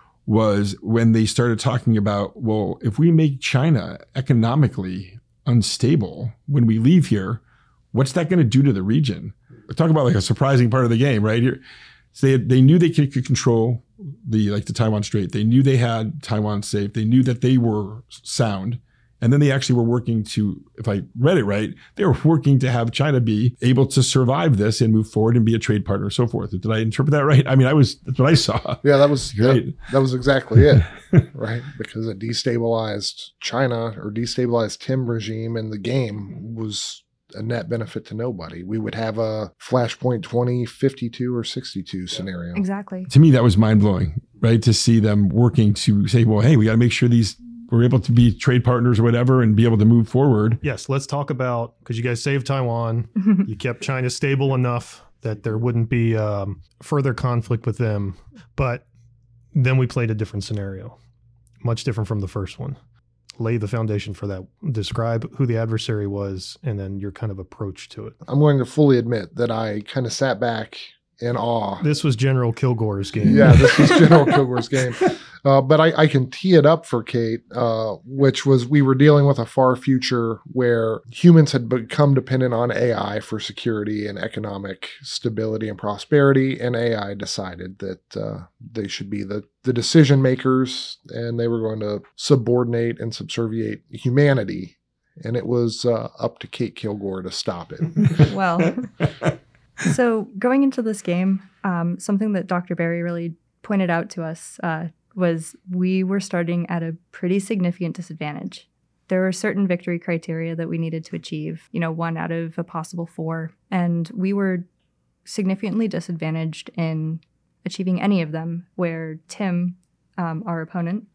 Speaker 1: was when they started talking about, well, if we make China economically unstable when we leave here, what's that going to do to the region? Talk about like a surprising part of the game, right? Here, so they knew they could control the Taiwan Strait. They knew they had Taiwan safe. They knew that they were sound. And then they actually were working to, if I read it right, they were working to have China be able to survive this and move forward and be a trade partner and so forth. Did I interpret that right? That's what I saw.
Speaker 2: Yeah, that was
Speaker 1: great.
Speaker 2: That was exactly it, right? Because it destabilized China or destabilized Tim regime, and the game was a net benefit to nobody. We would have a Flashpoint 20, 52, or 62 scenario.
Speaker 3: Exactly.
Speaker 1: To me, that was mind-blowing, right? To see them working to say, well, hey, we got to make sure we're able to be trade partners or whatever and be able to move forward.
Speaker 4: Yes, let's talk about, because you guys saved Taiwan. You kept China stable enough that there wouldn't be further conflict with them. But then we played a different scenario, much different from the first one. Lay the foundation for that. Describe who the adversary was and then your kind of approach to it.
Speaker 2: I'm going to fully admit that I kind of sat back in awe.
Speaker 4: This was General Kilgore's game.
Speaker 2: Yeah, this was General Kilgore's game. But I can tee it up for Kate, which was we were dealing with a far future where humans had become dependent on AI for security and economic stability and prosperity, and AI decided that they should be the decision makers, and they were going to subordinate and subserviate humanity. And it was up to Kate Kilgore to stop it.
Speaker 3: Well, so going into this game, something that Dr. Berry really pointed out to us was we were starting at a pretty significant disadvantage. There were certain victory criteria that we needed to achieve, 1 out of a possible 4, and we were significantly disadvantaged in achieving any of them, where Tim, our opponent,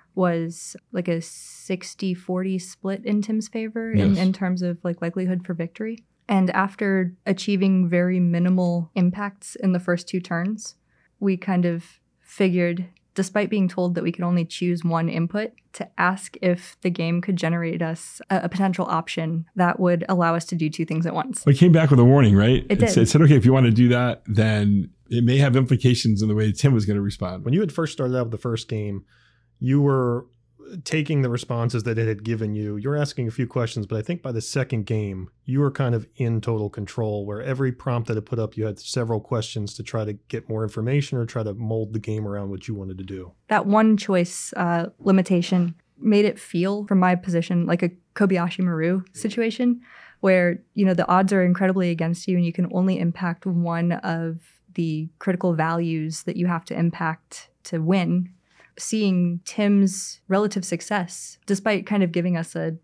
Speaker 3: was like a 60-40 split in Tim's favor in terms of like likelihood for victory. And after achieving very minimal impacts in the first 2 turns, we kind of figured, despite being told that we could only choose 1 input, to ask if the game could generate us a potential option that would allow us to do 2 things at once.
Speaker 1: It came back with a warning, right?
Speaker 3: It did.
Speaker 1: It said, okay, if you want to do that, then it may have implications in the way Tim was going to respond.
Speaker 4: When you had first started out with the first game, you were taking the responses that it had given you. You're asking a few questions, but I think by the second game, you were kind of in total control, where every prompt that it put up, you had several questions to try to get more information or try to mold the game around what you wanted to do.
Speaker 3: That one choice limitation made it feel, from my position, like a Kobayashi Maru situation, where, the odds are incredibly against you and you can only impact one of the critical values that you have to impact to win. Seeing Tim's relative success, despite kind of giving us a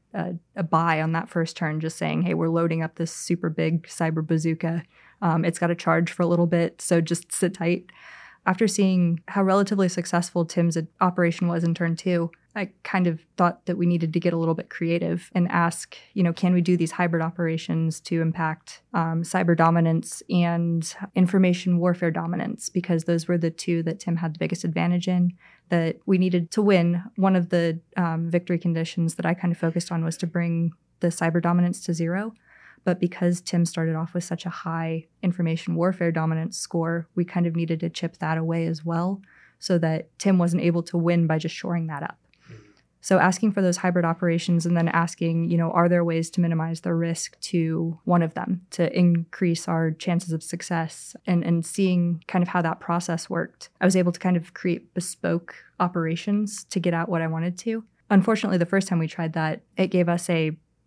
Speaker 3: buy on that first turn, just saying, hey, we're loading up this super big cyber bazooka. It's got to charge for a little bit, so just sit tight. After seeing how relatively successful Tim's operation was in turn 2, I kind of thought that we needed to get a little bit creative and ask, can we do these hybrid operations to impact cyber dominance and information warfare dominance? Because those were the 2 that Tim had the biggest advantage in, that we needed to win. One of the victory conditions that I kind of focused on was to bring the cyber dominance to 0. But because Tim started off with such a high information warfare dominance score, we kind of needed to chip that away as well, so that Tim wasn't able to win by just shoring that up. So asking for those hybrid operations and then asking, are there ways to minimize the risk to one of them to increase our chances of success, and seeing kind of how that process worked. I was able to kind of create bespoke operations to get at what I wanted to. Unfortunately, the first time we tried that, it gave us a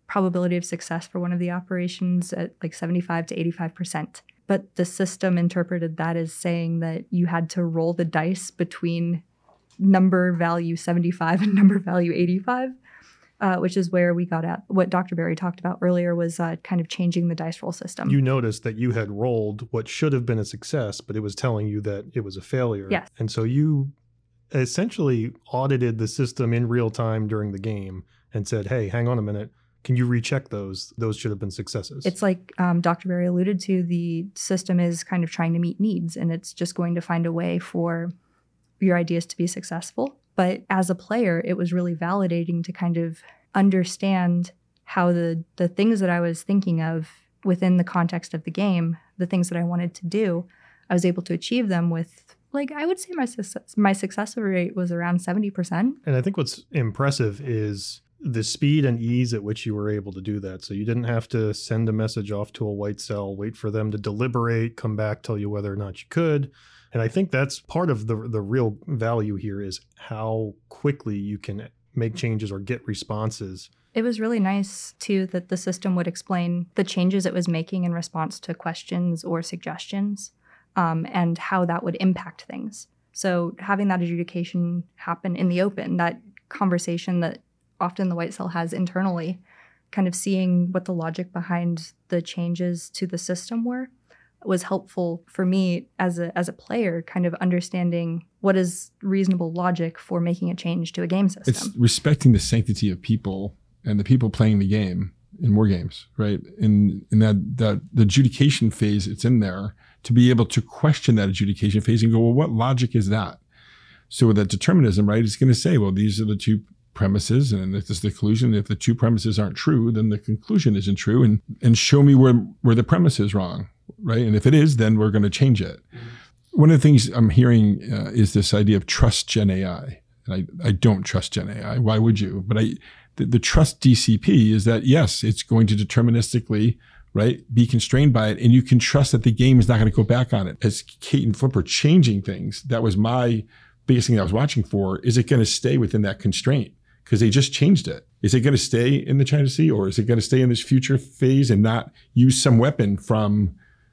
Speaker 3: probability of success for one of the operations at like 75 to 85%. But the system interpreted that as saying that you had to roll the dice between number value 75 and number value 85, which is where we got at what Dr. Berry talked about earlier was kind of changing the dice roll system.
Speaker 4: You noticed that you had rolled what should have been a success, but it was telling you that it was a failure.
Speaker 3: Yes.
Speaker 4: And so you essentially audited the system in real time during the game and said, hey, hang on a minute. Can you recheck those? Those should have been successes.
Speaker 3: It's like Dr. Berry alluded to, the system is kind of trying to meet needs, and it's just going to find a way for your ideas to be successful. But as a player, it was really validating to kind of understand how the things that I was thinking of within the context of the game, the things that I wanted to do, I was able to achieve them with, like, I would say my success rate was around 70%.
Speaker 4: And I think what's impressive is the speed and ease at which you were able to do that. So you didn't have to send a message off to a white cell, wait for them to deliberate, come back, tell you whether or not you could. And I think that's part of the real value here is how quickly you can make changes or get responses.
Speaker 3: It was really nice, too, that the system would explain the changes it was making in response to questions or suggestions, and how that would impact things. So having that adjudication happen in the open, that conversation that often the white cell has internally, kind of seeing what the logic behind the changes to the system were, was helpful for me as a player, kind of understanding what is reasonable logic for making a change to a game system.
Speaker 1: It's respecting the sanctity of people and the people playing the game in war games, right? In that the adjudication phase, it's in there to be able to question that adjudication phase and go, well, what logic is that? So with that determinism, right, it's going to say, well, these are the two premises, and if this is the conclusion. If the two premises aren't true, then the conclusion isn't true, and show me where the premise is wrong, right? And if it is, then we're going to change it. Mm-hmm. One of the things I'm hearing is this idea of trust Gen AI, and I don't trust Gen AI. Why would you? But the trust DCP is that yes, it's going to deterministically, right, be constrained by it, and you can trust that the game is not going to go back on it. As Kate and Flip are changing things, that was my biggest thing I was watching for. Is it going to stay within that constraint? Because they just changed it. Is it going to stay in the China Sea, or is it going to stay in this future phase and not use some weapon from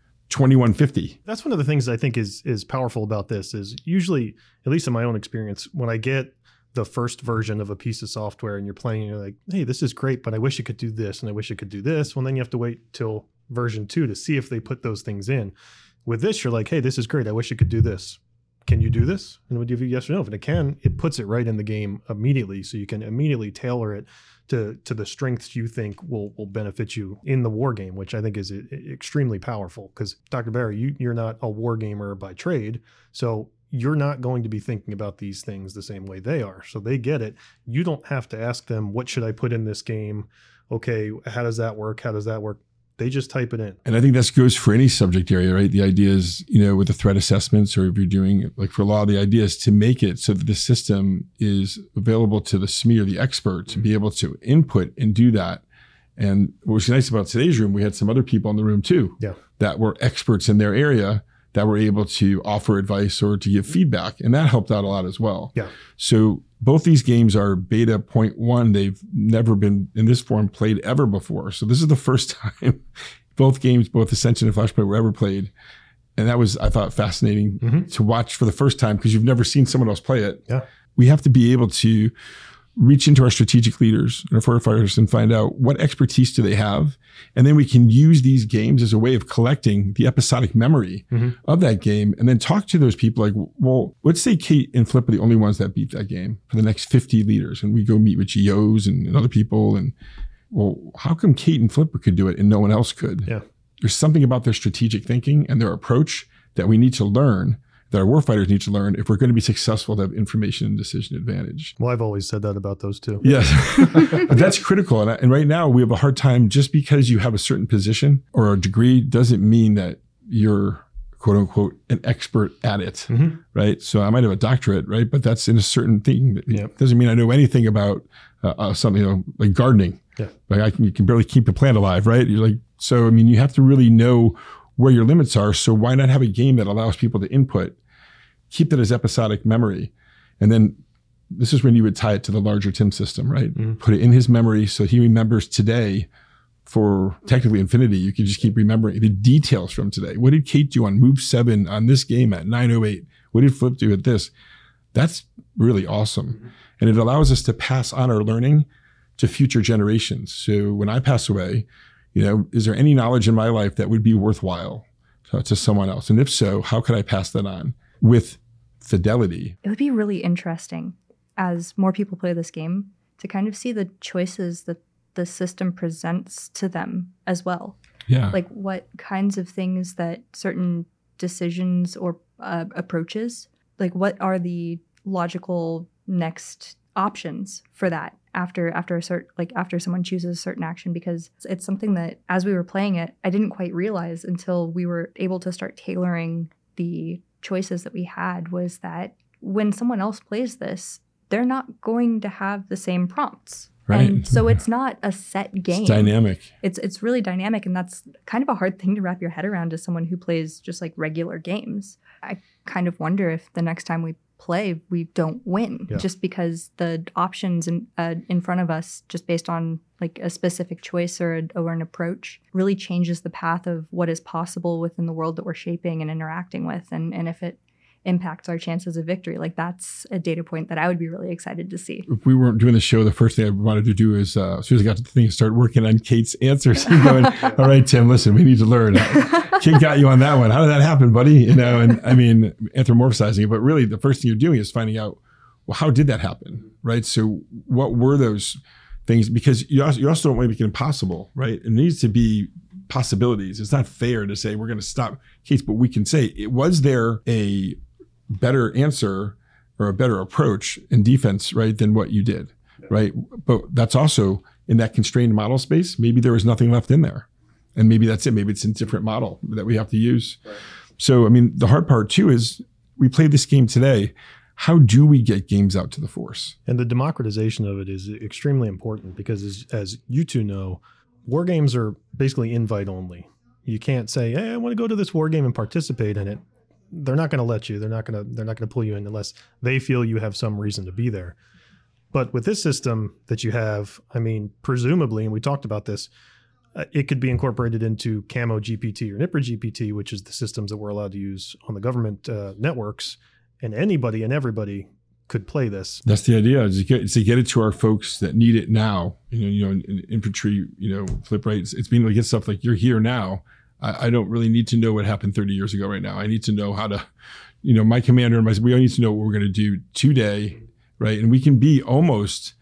Speaker 1: 2150?
Speaker 4: That's one of the things I think is powerful about this is usually, at least in my own experience, when I get the first version of a piece of software and you're playing, you're like, hey, this is great, but I wish it could do this and I wish it could do this. Well, then you have to wait till version 2 to see if they put those things in. With this, you're like, hey, this is great. I wish it could do this. Can you do this? And it would give you yes or no. If it can, it puts it right in the game immediately. So you can immediately tailor it to the strengths you think will benefit you in the war game, which I think is extremely powerful. Because Dr. Berry, you're not a war gamer by trade. So you're not going to be thinking about these things the same way they are. So they get it. You don't have to ask them, what should I put in this game? Okay, how does that work? How does that work? They just type it in.
Speaker 1: And I think that goes for any subject area, right? The idea is, with the threat assessments, or if you're doing, like for law, the idea is to make it so that the system is available to the SME or the expert to be able to input and do that. And what was nice about today's room, we had some other people in the room too, that were experts in their area that were able to offer advice or to give feedback. And that helped out a lot as well.
Speaker 4: Yeah.
Speaker 1: So both these games are beta 0.1. They've never been in this form played ever before. So this is the first time both games, both Ascension and Flashpoint, were ever played. And that was, I thought, fascinating to watch for the first time because you've never seen someone else play it.
Speaker 4: Yeah.
Speaker 1: We have to be able to reach into our strategic leaders and our firefighters and find out what expertise do they have. And then we can use these games as a way of collecting the episodic memory of that game and then talk to those people like, well, let's say Kate and Flip are the only ones that beat that game for the next 50 leaders. And we go meet with GOs and other people. And well, how come Kate and Flip could do it and no one else could?
Speaker 4: Yeah.
Speaker 1: There's something about their strategic thinking and their approach that we need to learn, that our warfighters need to learn if we're going to be successful to have information and decision advantage.
Speaker 4: Well, I've always said that about those two.
Speaker 1: Yes. But that's critical. And right now we have a hard time, just because you have a certain position or a degree doesn't mean that you're, quote unquote, an expert at it, right? So I might have a doctorate, right? But that's in a certain thing. It doesn't mean I know anything about something, like gardening.
Speaker 4: Yeah.
Speaker 1: Like you can barely keep a plant alive, right? You're like, so, I mean, you have to really know where your limits are. So why not have a game that allows people to input, keep that as episodic memory, and then this is when you would tie it to the larger Tim system, right?
Speaker 4: Mm-hmm.
Speaker 1: Put it in his memory so he remembers today for technically infinity. You can just keep remembering the details from today. What did Kate do on move 7 on this game at 9:08? What did Flip do at this? That's really awesome. Mm-hmm. And it allows us to pass on our learning to future generations. So when I pass away, is there any knowledge in my life that would be worthwhile to someone else? And if so, how could I pass that on with fidelity?
Speaker 3: It would be really interesting as more people play this game to kind of see the choices that the system presents to them as well.
Speaker 1: Yeah.
Speaker 3: Like what kinds of things that certain decisions or approaches, like what are the logical next options for that after someone chooses a certain action, because it's something that as we were playing it, I didn't quite realize until we were able to start tailoring the choices that we had, was that when someone else plays this, they're not going to have the same prompts.
Speaker 1: Right.
Speaker 3: And so it's not a set game.
Speaker 1: It's dynamic.
Speaker 3: It's really dynamic, and that's kind of a hard thing to wrap your head around as someone who plays just like regular games. I kind of wonder if the next time we play, we don't win just because the options in front of us, just based on like a specific choice or an approach, really changes the path of what is possible within the world that we're shaping and interacting with. And if it impacts our chances of victory, like that's a data point that I would be really excited to see.
Speaker 1: If we weren't doing the show, the first thing I wanted to do is, as soon as I got to the thing, start working on Kate's answers and going, all right, Tim, listen, we need to learn. Kate got you on that one. How did that happen, buddy? And I mean, anthropomorphizing it, but really the first thing you're doing is finding out, well, how did that happen, right? So what were those things? Because you also don't want to make it impossible, right? It needs to be possibilities. It's not fair to say we're going to stop Kate's, but we can say, was there a better answer or a better approach in defense, right, than what you did, right? But that's also in that constrained model space, maybe there was nothing left in there. And maybe that's it. Maybe it's a different model that we have to use. Right. So, I mean, the hard part too is we played this game today. How do we get games out to the force?
Speaker 4: And the democratization of it is extremely important because as you two know, war games are basically invite only. You can't say, hey, I want to go to this war game and participate in it. They're not going to let you. They're not going to pull you in unless they feel you have some reason to be there. But with this system that you have, I mean, presumably, and we talked about this, it could be incorporated into Camo GPT or NIPRA GPT, which is the systems that we're allowed to use on the government networks, and anybody and everybody could play this.
Speaker 1: That's the idea, is to get it to our folks that need it now. In infantry, Flip, right? It's being able to get stuff like, you're here now. I don't really need to know what happened 30 years ago right now. I need to know how to, my commander and we all need to know what we're going to do today, right? And we can be almost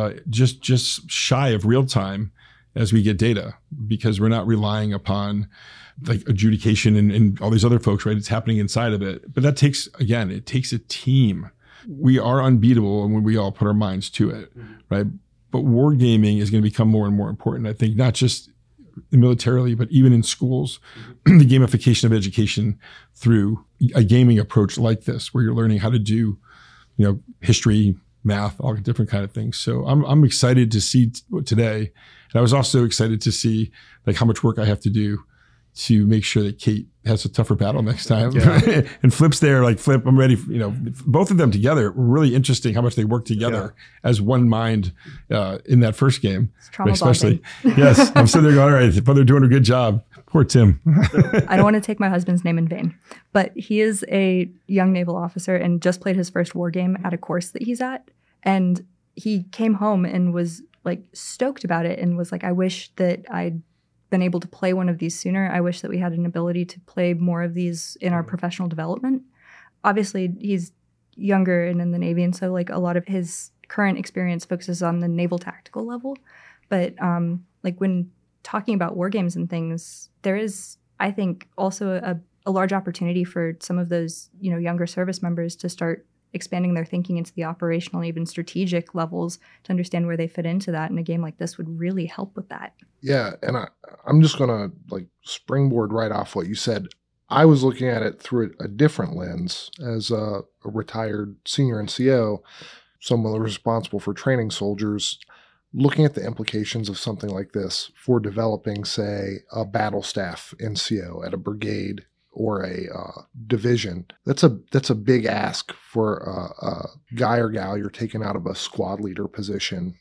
Speaker 1: just shy of real time as we get data, because we're not relying upon like adjudication and all these other folks, right? It's happening inside of it. But that takes a team. We are unbeatable when we all put our minds to it, right? But wargaming is going to become more and more important, I think, not just militarily, but even in schools, the gamification of education through a gaming approach like this, where you're learning how to do, history, math, all different kind of things. So I'm excited to see today. And I was also excited to see like how much work I have to do to make sure that Kate has a tougher battle next time. Yeah. And Flip's there, like, Flip, I'm ready. Both of them together, really interesting how much they work together as one mind in that first game.
Speaker 3: It's trauma
Speaker 1: especially. Yes. I'm sitting there going, all right, but they're doing a good job. Poor Tim.
Speaker 3: I don't want to take my husband's name in vain, but he is a young naval officer and just played his first war game at a course that he's at. And he came home and was like stoked about it and was like, I wish that I'd been able to play one of these sooner. I wish that we had an ability to play more of these in our professional development. Obviously, he's younger and in the Navy, and so like a lot of his current experience focuses on the naval tactical level. But like when talking about war games and things, there is, I think, also a large opportunity for some of those, younger service members to start expanding their thinking into the operational, even strategic levels to understand where they fit into that. And a game like this would really help with that.
Speaker 2: Yeah. And I'm just going to like springboard right off what you said. I was looking at it through a different lens as a retired senior NCO, someone responsible for training soldiers, looking at the implications of something like this for developing, say, a battle staff NCO at a brigade or a division. That's a big ask for a guy or gal you're taking out of a squad leader position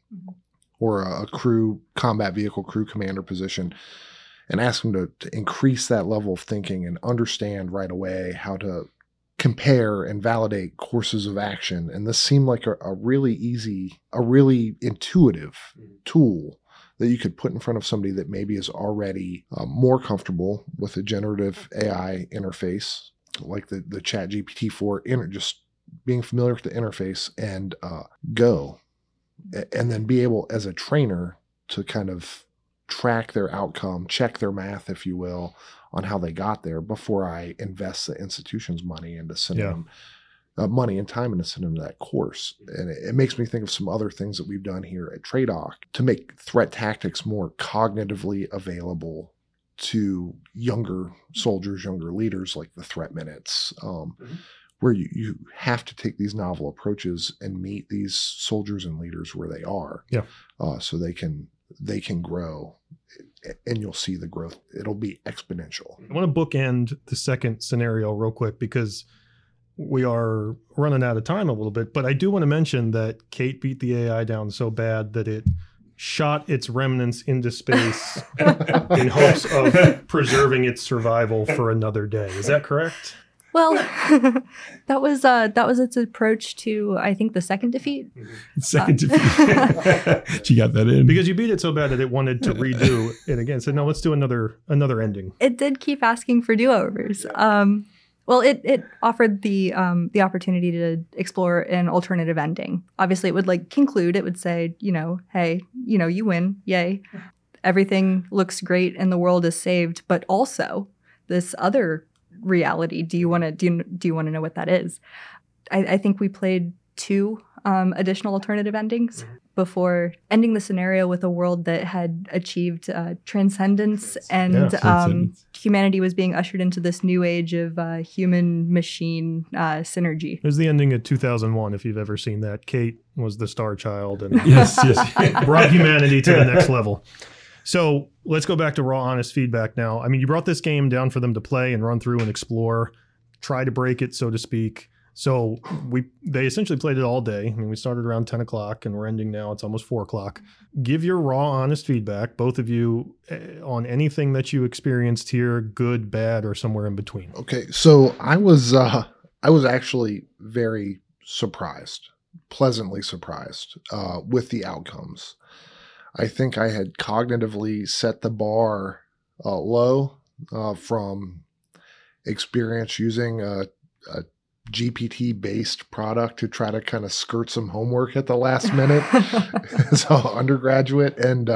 Speaker 2: or a crew combat vehicle crew commander position, and ask them to increase that level of thinking and understand right away how to compare and validate courses of action. And this seemed like a really easy, a really intuitive tool that you could put in front of somebody that maybe is already more comfortable with a generative AI interface, like the ChatGPT-4, just being familiar with the interface, and go. And then be able, as a trainer, to kind of track their outcome, check their math, if you will, on how they got there before I invest the institution's money into sending them money and time into sending them that course. And it makes me think of some other things that we've done here at TRADOC to make threat tactics more cognitively available to younger soldiers, younger leaders, like the threat minutes, where you have to take these novel approaches and meet these soldiers and leaders where they are, so they can grow, and you'll see the growth. It'll be exponential.
Speaker 4: I want to bookend the second scenario real quick because we are running out of time a little bit, but I do want to mention that Kate beat the AI down so bad that it shot its remnants into space in hopes of preserving its survival for another day. Is that correct?
Speaker 3: Well, that was its approach to, I think, the second defeat.
Speaker 1: Second defeat. She got that in.
Speaker 4: Because you beat it so bad that it wanted to redo it again. So no, let's do another ending.
Speaker 3: It did keep asking for do-overs. Well, it offered the opportunity to explore an alternative ending. Obviously, it would conclude. It would say, hey, you win, yay. Everything looks great and the world is saved. But also, this other reality. Do you want to know what that is? I think we played 2 additional alternative endings before ending the scenario with a world that had achieved transcendence, and humanity was being ushered into this new age of human-machine synergy.
Speaker 4: It was the ending of 2001, if you've ever seen that. Kate was the star child and
Speaker 1: yes.
Speaker 4: brought humanity to the next level. So let's go back to raw, honest feedback now. I mean, you brought this game down for them to play and run through and explore, try to break it, so to speak. So they essentially played it all day. I mean, we started around 10 o'clock and we're ending now. It's almost 4 o'clock. Give your raw, honest feedback, both of you, on anything that you experienced here, good, bad, or somewhere in between.
Speaker 2: Okay, so I was actually very surprised, pleasantly surprised with the outcomes. I think I had cognitively set the bar low from experience using a GPT-based product to try to kind of skirt some homework at the last minute as an undergraduate. And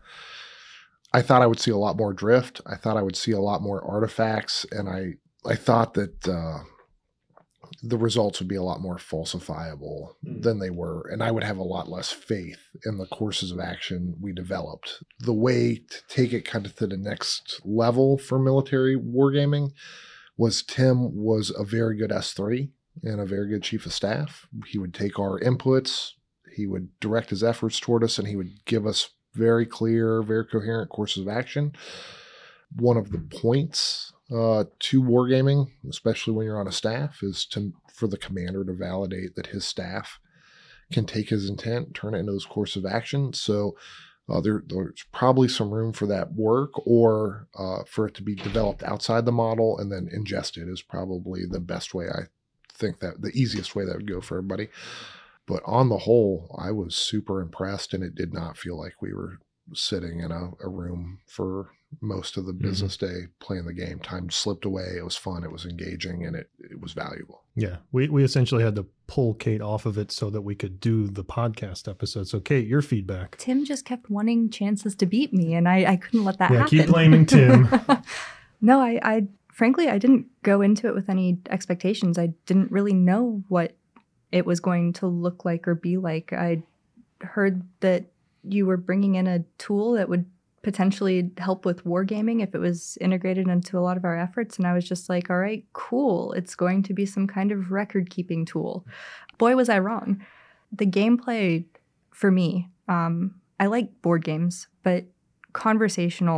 Speaker 2: I thought I would see a lot more drift. I thought I would see a lot more artifacts. And I thought that the results would be a lot more falsifiable than they were. And I would have a lot less faith in the courses of action we developed. The way to take it kind of to the next level for military wargaming was Tim was a very good S3 and a very good chief of staff. He would take our inputs, he would direct his efforts toward us, and he would give us very clear, very coherent courses of action. One of the points to wargaming, especially when you're on a staff, is for the commander to validate that his staff can take his intent, turn it into those courses of action. So there's probably some room for that work, or for it to be developed outside the model and then ingested is probably the best way. I think that the easiest way that would go for everybody. But on the whole, I was super impressed, and it did not feel like we were sitting in a room for most of the business day playing the game. Time slipped away. It was fun. It was engaging, and it was valuable.
Speaker 4: Yeah. We essentially had to pull Kate off of it so that we could do the podcast episode. So Kate, your feedback.
Speaker 3: Tim just kept wanting chances to beat me, and I couldn't let that happen.
Speaker 4: Keep blaming Tim.
Speaker 3: No, I frankly, I didn't go into it with any expectations. I didn't really know what it was going to look like or be like. I heard that you were bringing in a tool that would potentially help with wargaming if it was integrated into a lot of our efforts. And I was just like, all right, cool. It's going to be some kind of record-keeping tool. Boy, was I wrong. The gameplay, for me, I like board games, but conversational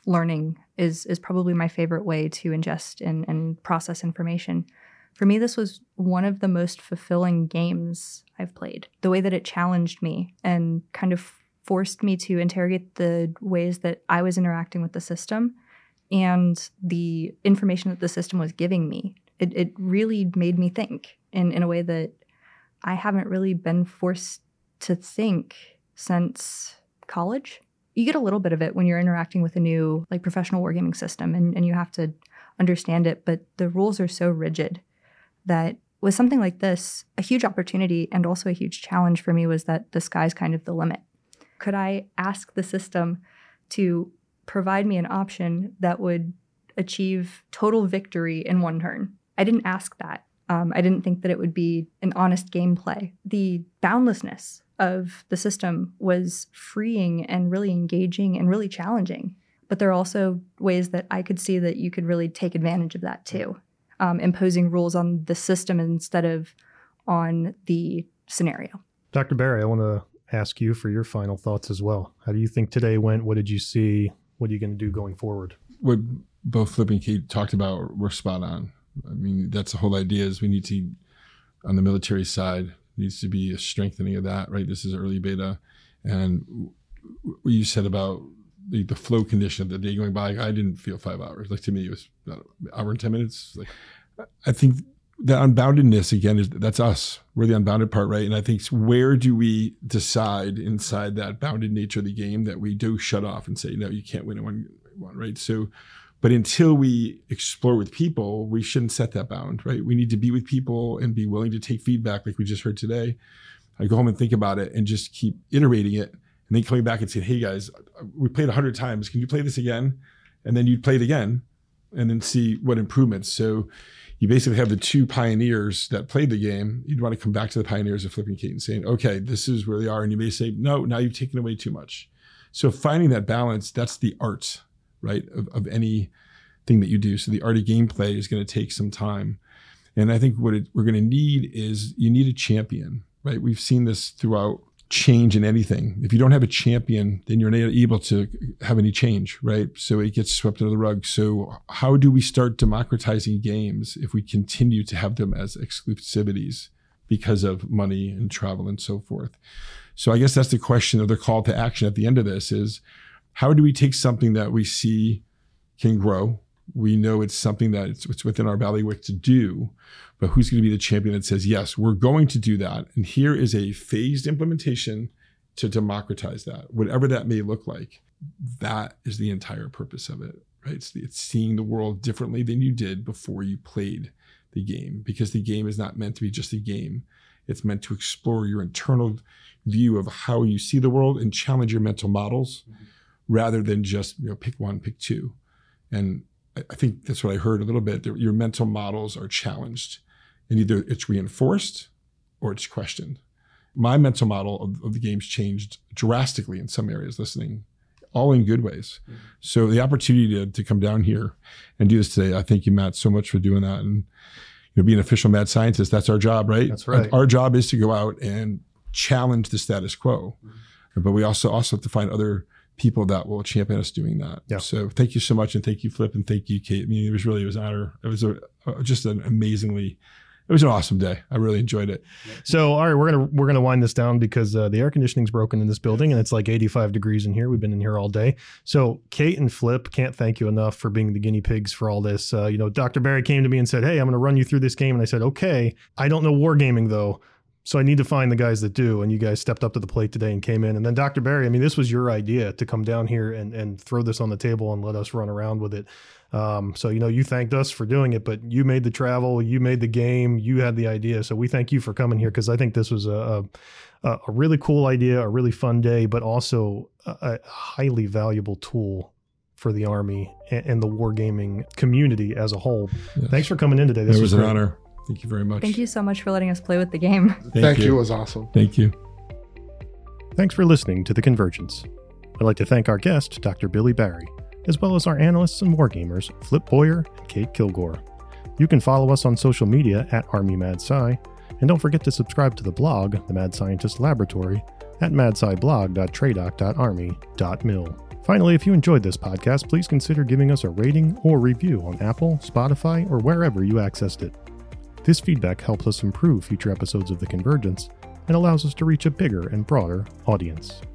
Speaker 3: learning is probably my favorite way to ingest and process information. For me, this was one of the most fulfilling games I've played. The way that it challenged me and kind of forced me to interrogate the ways that I was interacting with the system and the information that the system was giving me. It really made me think in a way that I haven't really been forced to think since college. You get a little bit of it when you're interacting with a new professional wargaming system and you have to understand it, but the rules are so rigid that with something like this, a huge opportunity and also a huge challenge for me was that the sky's kind of the limit. Could I ask the system to provide me an option that would achieve total victory in one turn? I didn't ask that. I didn't think that it would be an honest gameplay. The boundlessness of the system was freeing and really engaging and really challenging. But there are also ways that I could see that you could really take advantage of that too, imposing rules on the system instead of on the scenario.
Speaker 4: Dr. Barry, I want to ask you for your final thoughts as well. How do you think today went? What did you see? What are you going to do going forward?
Speaker 1: What both Flip and Kate talked about were spot on. I mean, that's the whole idea is we need to, on the military side, needs to be a strengthening of that, right? This is early beta. And what you said about the flow condition of the day going by, I didn't feel 5 hours. To me, it was about an hour and 10 minutes. I think the unboundedness, again, that's us. We're the unbounded part, right? And I think where do we decide inside that bounded nature of the game that we do shut off and say, no, you can't win in one, right? So, but until we explore with people, we shouldn't set that bound, right? We need to be with people and be willing to take feedback like we just heard today. I go home and think about it and just keep iterating it. And then coming back and saying, hey guys, we played 100 times. Can you play this again? And then you'd play it again and then see what improvements. So you basically have the two pioneers that played the game. You'd want to come back to the pioneers of Flip and Kate and saying, okay, this is where they are. And you may say, no, now you've taken away too much. So finding that balance, that's the art, right, of anything that you do. So the art of gameplay is going to take some time. And I think what we're going to need is you need a champion, right? We've seen this throughout change in anything. If you don't have a champion, then you're not able to have any change, right? So it gets swept under the rug. So how do we start democratizing games if we continue to have them as exclusivities because of money and travel and so forth? So I guess that's the question of the call to action at the end of this is, how do we take something that we see can grow? We know it's something that it's within our bailiwick to do, but who's going to be the champion that says, yes, we're going to do that. And here is a phased implementation to democratize that, whatever that may look like. That is the entire purpose of it, right? It's seeing the world differently than you did before you played the game, because the game is not meant to be just a game. It's meant to explore your internal view of how you see the world and challenge your mental models rather than just, pick one, pick two. And I think that's what I heard a little bit. Your mental models are challenged, and either it's reinforced or it's questioned. My mental model of the game's changed drastically in some areas, listening, all in good ways. Mm-hmm. So the opportunity to come down here and do this today, I thank you, Matt, so much for doing that. And being an official mad scientist, that's our job, right?
Speaker 4: That's right.
Speaker 1: Our job is to go out and challenge the status quo. Mm-hmm. But we also have to find other people that will champion us doing that. Yeah. So thank you so much. And thank you, Flip. And thank you, Kate. I mean, it was an honor. It was it was an awesome day. I really enjoyed it.
Speaker 4: So, all right, we're gonna wind this down because the air conditioning's broken in this building and it's like 85 degrees in here. We've been in here all day. So Kate and Flip, can't thank you enough for being the guinea pigs for all this. Dr. Barry came to me and said, hey, I'm going to run you through this game. And I said, okay, I don't know wargaming though. So I need to find the guys that do. And you guys stepped up to the plate today and came in. And then Dr. Barry, I mean, this was your idea to come down here and throw this on the table and let us run around with it. So, you thanked us for doing it, but you made the travel, you made the game, you had the idea. So we thank you for coming here because I think this was a really cool idea, a really fun day, but also a highly valuable tool for the Army and the wargaming community as a whole. Yes. Thanks for coming in today.
Speaker 1: This was an honor. Thank you very much.
Speaker 3: Thank you so much for letting us play with the game.
Speaker 2: Thank you. It was awesome.
Speaker 1: Thank you.
Speaker 4: Thanks for listening to The Convergence. I'd like to thank our guest, Dr. Billy Barry, as well as our analysts and wargamers, Flip Boyer and Kate Kilgore. You can follow us on social media at ArmyMadSci, and don't forget to subscribe to the blog, The Mad Scientist Laboratory, at madsciblog.tradoc.army.mil. Finally, if you enjoyed this podcast, please consider giving us a rating or review on Apple, Spotify, or wherever you accessed it. This feedback helps us improve future episodes of The Convergence and allows us to reach a bigger and broader audience.